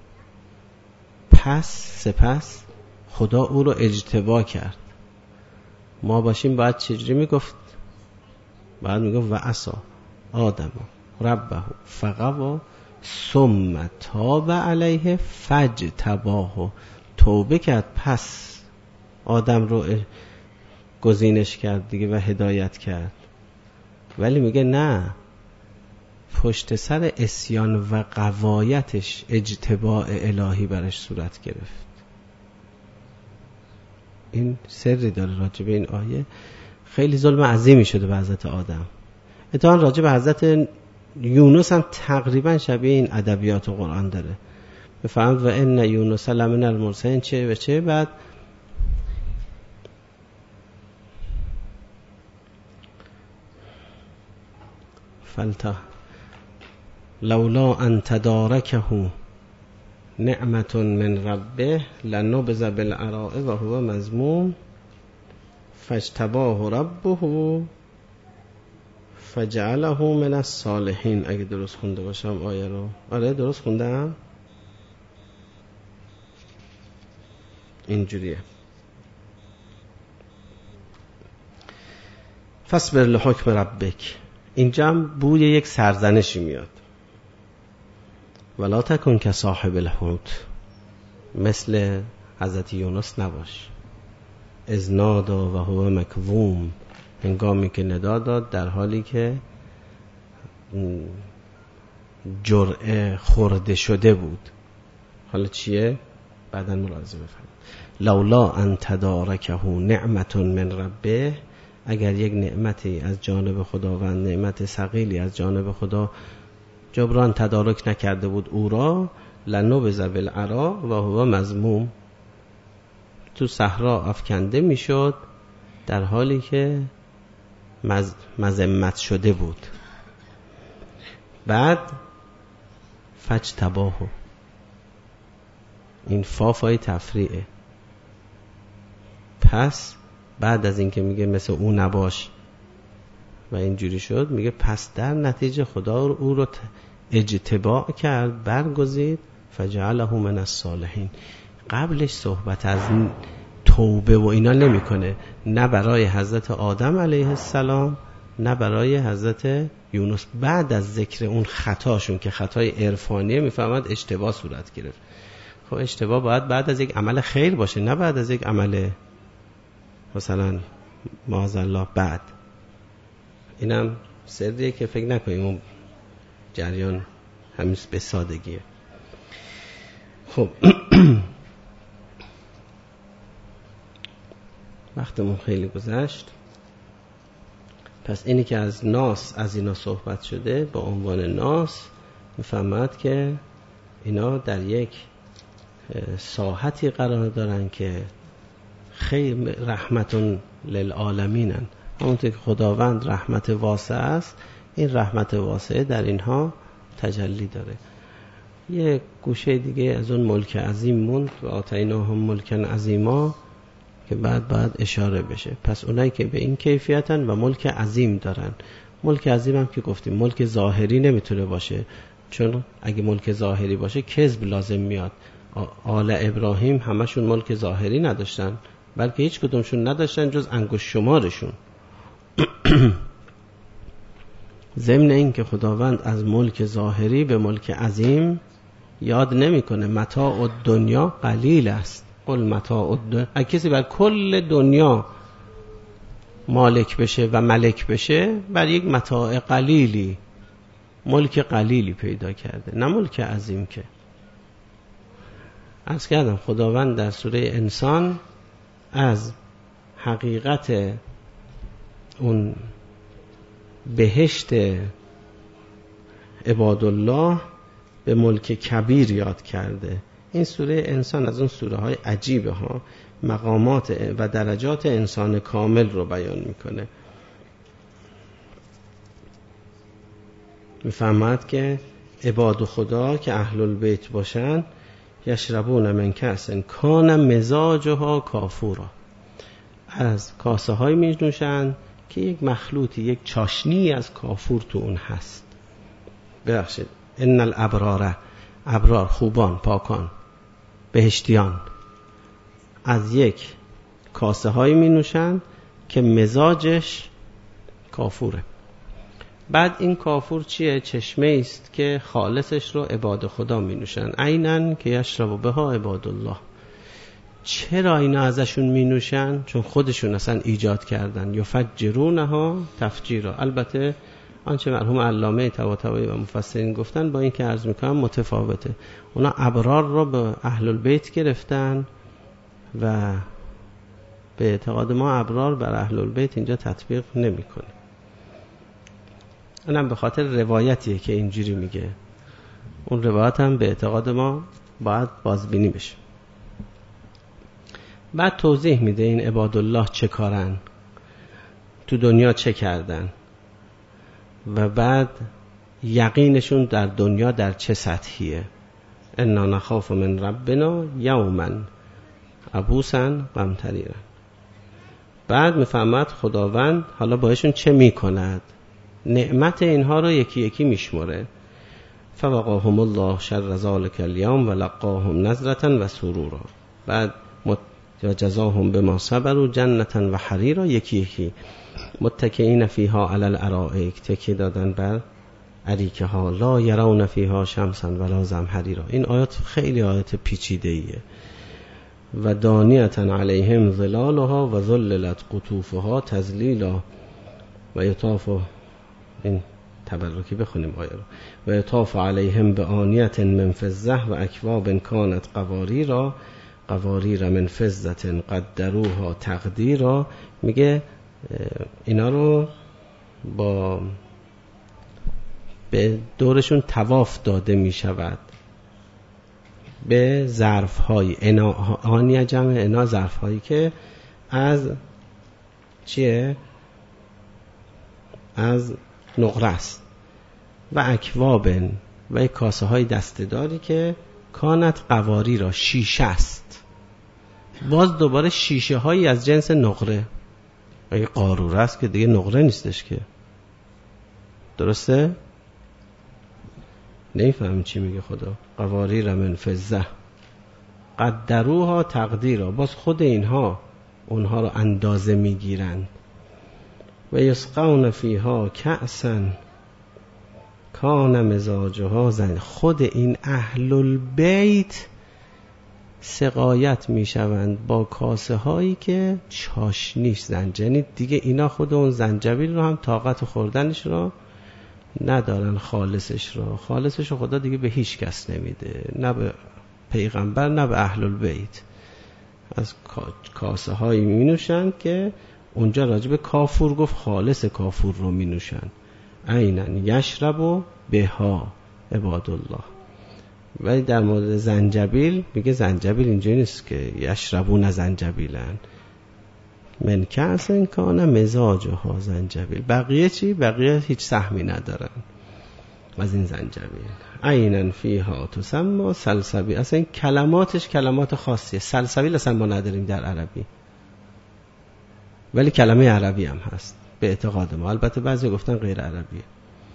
Speaker 1: پس سپس خدا او رو اجتبا کرد. ما باشیم باید چجوری میگفت؟ باید میگفت و عصا آدم ربه فغوا ثم تاب علیه فاجتباه. توبه کرد پس آدم رو گزینش کرد دیگه و هدایت کرد. ولی میگه نه، پشت سر عصیان و غوایتش اجتباء الهی برش صورت گرفت. این سری داره راجع به این آیه. خیلی ظلم عظیمی شده به حضرت آدم. اتفاقاً راجع به حضرت یونس هم تقریبا شبیه این ادبیات و قرآن داره. بفهمد و ان یونس لمن المرسلین چه و چه. بعد فلتا لولا ان تدارکه نعمت من ربه لنبذ بالعراء و هو مذموم فاجتباه ربه فجعله من الصالحین. اگه درست خونده باشم آیه رو. آره درست خوندم. اینجوریه. فاصبر لحکم ربک. اینجا هم بوی یک سرزنشی میاد. ولا تکن که صاحب الحوت. مثل حضرت یونس نباش. اذ نادا و هو مکظوم. هنگامی که ندا داد در حالی که جرعه خورده شده بود. حالا چیه؟ بعداً ملاحظه بفرمایید. لولا ان تدارکه نعمت من ربه. اگر یک نعمتی از جانب خداوند، نعمت ثقیلی از جانب خدا جبران تدارک نکرده بود او را، لنبذ بالعراء و هو مذموم. تو صحرا افکنده میشد در حالی که مز... مذمت شده بود. بعد فاجتباه. این فافای تفریعه. پس بعد از این که میگه مثل او نباش و اینجوری شد، میگه پس در نتیجه خدا او رو اجتباع کرد، برگزید، فجعله من الصالحین. قبلش صحبت از توبه و اینا نمی کنه، نه برای حضرت آدم علیه السلام نه برای حضرت یونس. بعد از ذکر اون خطاشون که خطای عرفانیه میفهمد اشتباه صورت گرفت. خب اشتباه باید بعد از یک عمل خیر باشه، نه بعد از یک عمل مثلا معاذالله بعد. اینم سریه که فکر نکنیم اون جریان همین به سادگیه. خب وقتمون خیلی گذشت. پس اینی که از ناس از اینا صحبت شده با عنوان ناس، میفهمد که اینا در یک ساحتی قرار دارن که خیر رحمتون للعالمینن. همونطور که خداوند رحمت واسع است، این رحمت واسعه در اینها تجلی داره. یه گوشه دیگه از اون ملک عظیم موند و آتیناهم ملکا عظیما که بعد بعد اشاره بشه. پس اونایی که به این کیفیتن و ملک عظیم دارن. ملک عظیم هم که گفتیم ملک ظاهری نمیتونه باشه، چون اگه ملک ظاهری باشه کذب لازم میاد. آل ابراهیم همشون ملک ظاهری نداشتن، بلکه هیچ کدومشون نداشتن جز انگشت شمارشون. ضمن این که خداوند از ملک ظاهری به ملک عظیم یاد نمیکنه. متاع الدنیا قلیل است. قل متاع الدنیا. اگه کسی بر کل دنیا مالک بشه و ملک بشه، بر یک متاع قلیلی ملک قلیلی پیدا کرده، نه ملک عظیم. که عرض کردم خداوند در سوره انسان از حقیقت اون بهشت عبادالله به ملک کبیر یاد کرده. این سوره انسان از اون سوره های عجیبه ها، مقامات و درجات انسان کامل رو بیان میکنه. میفهمد که عباد خدا که اهل البیت باشن، یشربون من کأس کان مزاجها کافورا. از کاسه های می نوشن که یک مخلوطی، یک چاشنی از کافور تو اون هست. ببخشید، ان الابرار، ابرار خوبان، پاکان، بهشتیان، از یک کاسه های می نوشن که مزاجش کافوره. بعد این کافور چیه؟ چشمه است که خالصش رو عباد خدا می نوشن. عینن که یشرب بها عباد الله. چرا اینا ازشون می نوشن؟ چون خودشون اصلا ایجاد کردن. یفجرونها تفجیرا. البته آنچه مرحوم علامه طباطبایی و مفسرین گفتن با این که عرض میکنم متفاوته. اونا ابرار رو به اهل البیت گرفتن و به اعتقاد ما ابرار بر اهل البیت اینجا تطبیق نمیکنه. اونم به خاطر روایتیه که اینجوری میگه. اون روایت هم به اعتقاد ما باید بازبینی بشه. بعد توضیح میده این عبادالله چه کارن، تو دنیا چه کردن و بعد یقینشون در دنیا در چه سطحیه. انا نخاف من ربنا یوما عبوسا قمطریرا. بعد میفهمد خداوند حالا باهاشون چه میکند، نعمت اینها رو یکی یکی میشمره. فوقاهم الله شر ذلک الیوم و لقاهم نظرة و سرورا. بعد و جزاهم بما صبروا جنة و حریرا، یکی یکی متکئین فیها علی الارائک، تکیه دادن بر اریکه ها، لا یرون فیها شمسا ولا زمهریرا. این آیات خیلی آیات پیچیده ایه. و دانیة علیهم ظلالها و ذللت قطوفها تذلیلا و یطاف، این تبرکی بخونیم آیه رو، و یطاف علیهم بآنیة من فضة و اکواب کانت قواریرا قواریر من فضة قدروها تقدیرا. میگه اینا رو با به دورشون طواف داده می شود به ظرف های انا، آنیه جمع انا، ظرف هایی که از چیه؟ از نقره است. و اکوابن، و کاسه های دسته‌داری که کانت قواری را، شیشه است. باز دوباره شیشه هایی از جنس نقره. اگه قاروره است که دیگه نقره نیستش که، درسته؟ نمیفهم چی میگه خدا. قواریر من فضة قدروها تقدیرا، باز خود اینها اونها رو اندازه میگیرند. و یسقون فیها کأسا کان مزاجها زن، خود این اهل البیت سقایت میشوند با کاسه هایی که چاشنیش زنجبیل، دیگه اینا خود اون زنجبیل رو هم طاقت خوردنش رو ندارن، خالصش رو خالصش رو خدا دیگه به هیچ کس نمیده، نه به پیغمبر نه به اهل البیت. از کاسه هایی می نوشن که اونجا راجب کافور گفت خالص کافور رو می نوشن. عینن یشربو بها عباد الله. ولی در مورد زنجبیل میگه زنجبیل اینجوری نیست که یشربون زنجبیلن، من کأس کان مزاجها زنجبیل. بقیه چی؟ بقیه هیچ سهمی ندارن از این زنجبیل. عینن فیها تسمى سلسبیل. اصلا این کلماتش کلمات خاصیه. سلسبیل اصلا ما نداریم در عربی، ولی کلمه عربی هم هست به اعتقاد ما. البته بعضی گفتن غیر عربیه.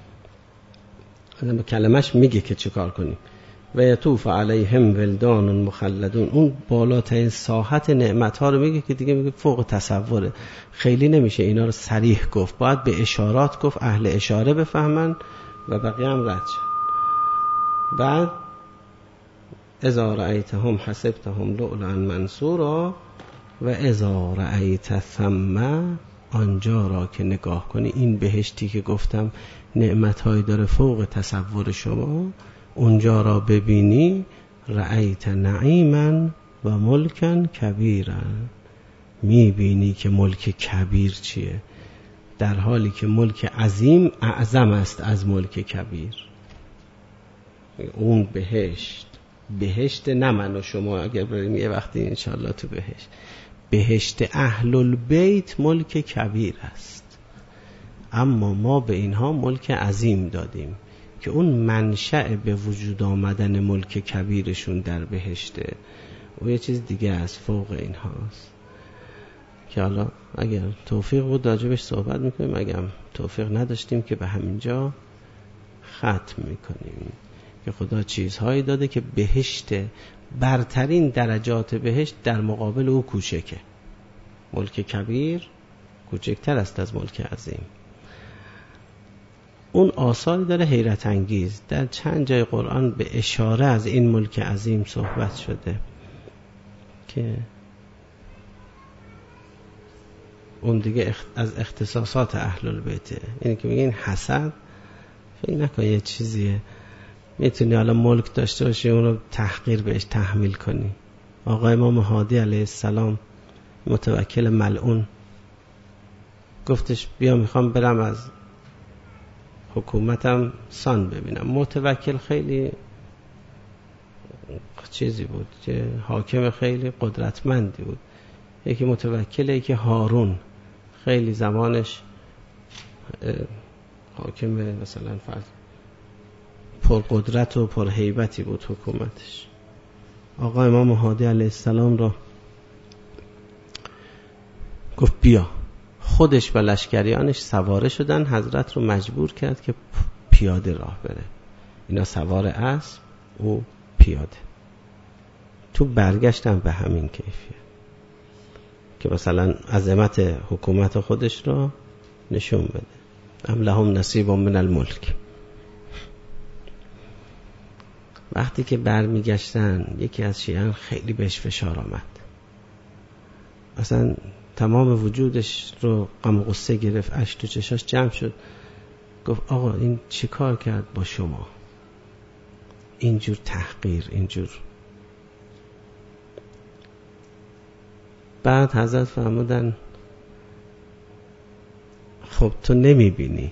Speaker 1: به کلمش میگه که چه کار کنیم. و یطوف علیهم ولدان مخلدون. اون بالاترین ساحت نعمت ها رو میگه که دیگه میگه فوق تصوره. خیلی نمیشه اینا رو صریح گفت، باید به اشارات گفت، اهل اشاره بفهمن و بقیه هم رد شن. بعد اذا رأیتهم حسبتهم لؤلؤا منثورا و اذا رأیت ثم، آنجا را که نگاه کنی، این بهشتی که گفتم نعمت‌هایی داره فوق تصور شما، اونجا را ببینی، رأیت نعیما و ملکا کبیرا، میبینی که ملک کبیر چیه، در حالی که ملک عظیم اعظم است از ملک کبیر. اون بهشت، بهشت نه من و شما اگر بریم یه وقتی انشاءالله تو بهشت، بهشت اهل البیت ملک کبیر است، اما ما به اینها ملک عظیم دادیم که اون منشأ به وجود آمدن ملک کبیرشون در بهشته و یه چیز دیگه از فوق اینهاست که حالا اگر توفیق بود راجبش صحبت میکنیم، اگر توفیق نداشتیم که به همینجا ختم میکنیم که خدا چیزهایی داده که بهشت، برترین درجات بهشت در مقابل او کوچکه. ملک کبیر کوچکتر است از ملک عظیم. اون آثاری داره حیرت انگیز. در چند جای قرآن به اشاره از این ملک عظیم صحبت شده که اون دیگه از اختصاصات اهل البیته. اینه که میگه این حسد، فکر نکن یه چیزیه میتونی حالا ملک داشته باشی اون رو تحقیر بهش تحمیل کنی. آقای امام هادی علیه السلام متوکل ملعون گفتش بیا میخوام برم از حکومتم سان ببینم. متوکل خیلی چیزی بود که حاکم خیلی قدرتمندی بود. یکی متوکل، یکی هارون، خیلی زمانش حاکم مثلا فرض پرقدرت و پرهیبتی بود حکومتش. آقا امام هادی علیه السلام را گفت بیا. خودش و لشکریانش سواره شدن، حضرت رو مجبور کرد که پیاده راه بره. اینا سوار اسب، او پیاده. تو برگشتن به همین کیفیه که مثلا عظمت حکومت خودش رو نشون بده. ام لهم نصیب من الملک. وقتی که برمیگشتن یکی از شیعان خیلی بهش فشار آمد، اصلا تمام وجودش رو غم و غصه گرفت، اشک تو چشاش جمع شد. گفت آقا این چی کار کرد با شما؟ اینجور تحقیر، اینجور. بعد حضرت فرمودن خب تو نمیبینی؟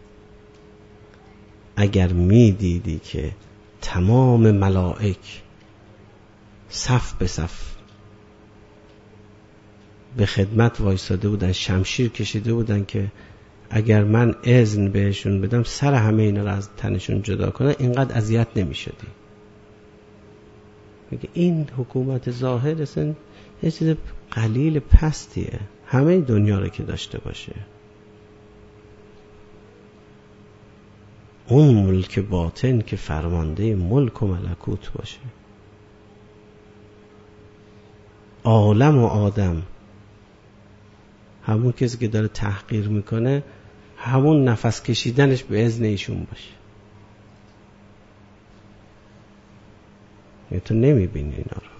Speaker 1: اگر میدیدی که تمام ملائک صف به صف به خدمت وایساده بودن، شمشیر کشیده بودن که اگر من اذن بهشون بدم سر همه اینا رو از تنشون جدا کنن، اینقدر اذیت نمیشدی. میگه این حکومت ظاهر اصلا یه چیز قلیل پستیه، همه دنیا رو که داشته باشه. اون ملک باطن که فرمانده ملک و ملکوت باشه. عالم و آدم، همون کسی که داره تحقیر میکنه همون نفس کشیدنش به اذن ایشون باشه. تو نمیبینی اینا رو.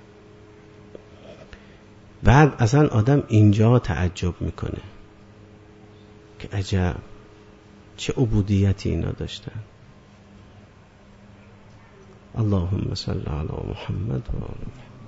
Speaker 1: بعد اصلا آدم اینجا تعجب میکنه که عجب چه عبودیتی اینا داشتن. اللهم صل علی محمد و آله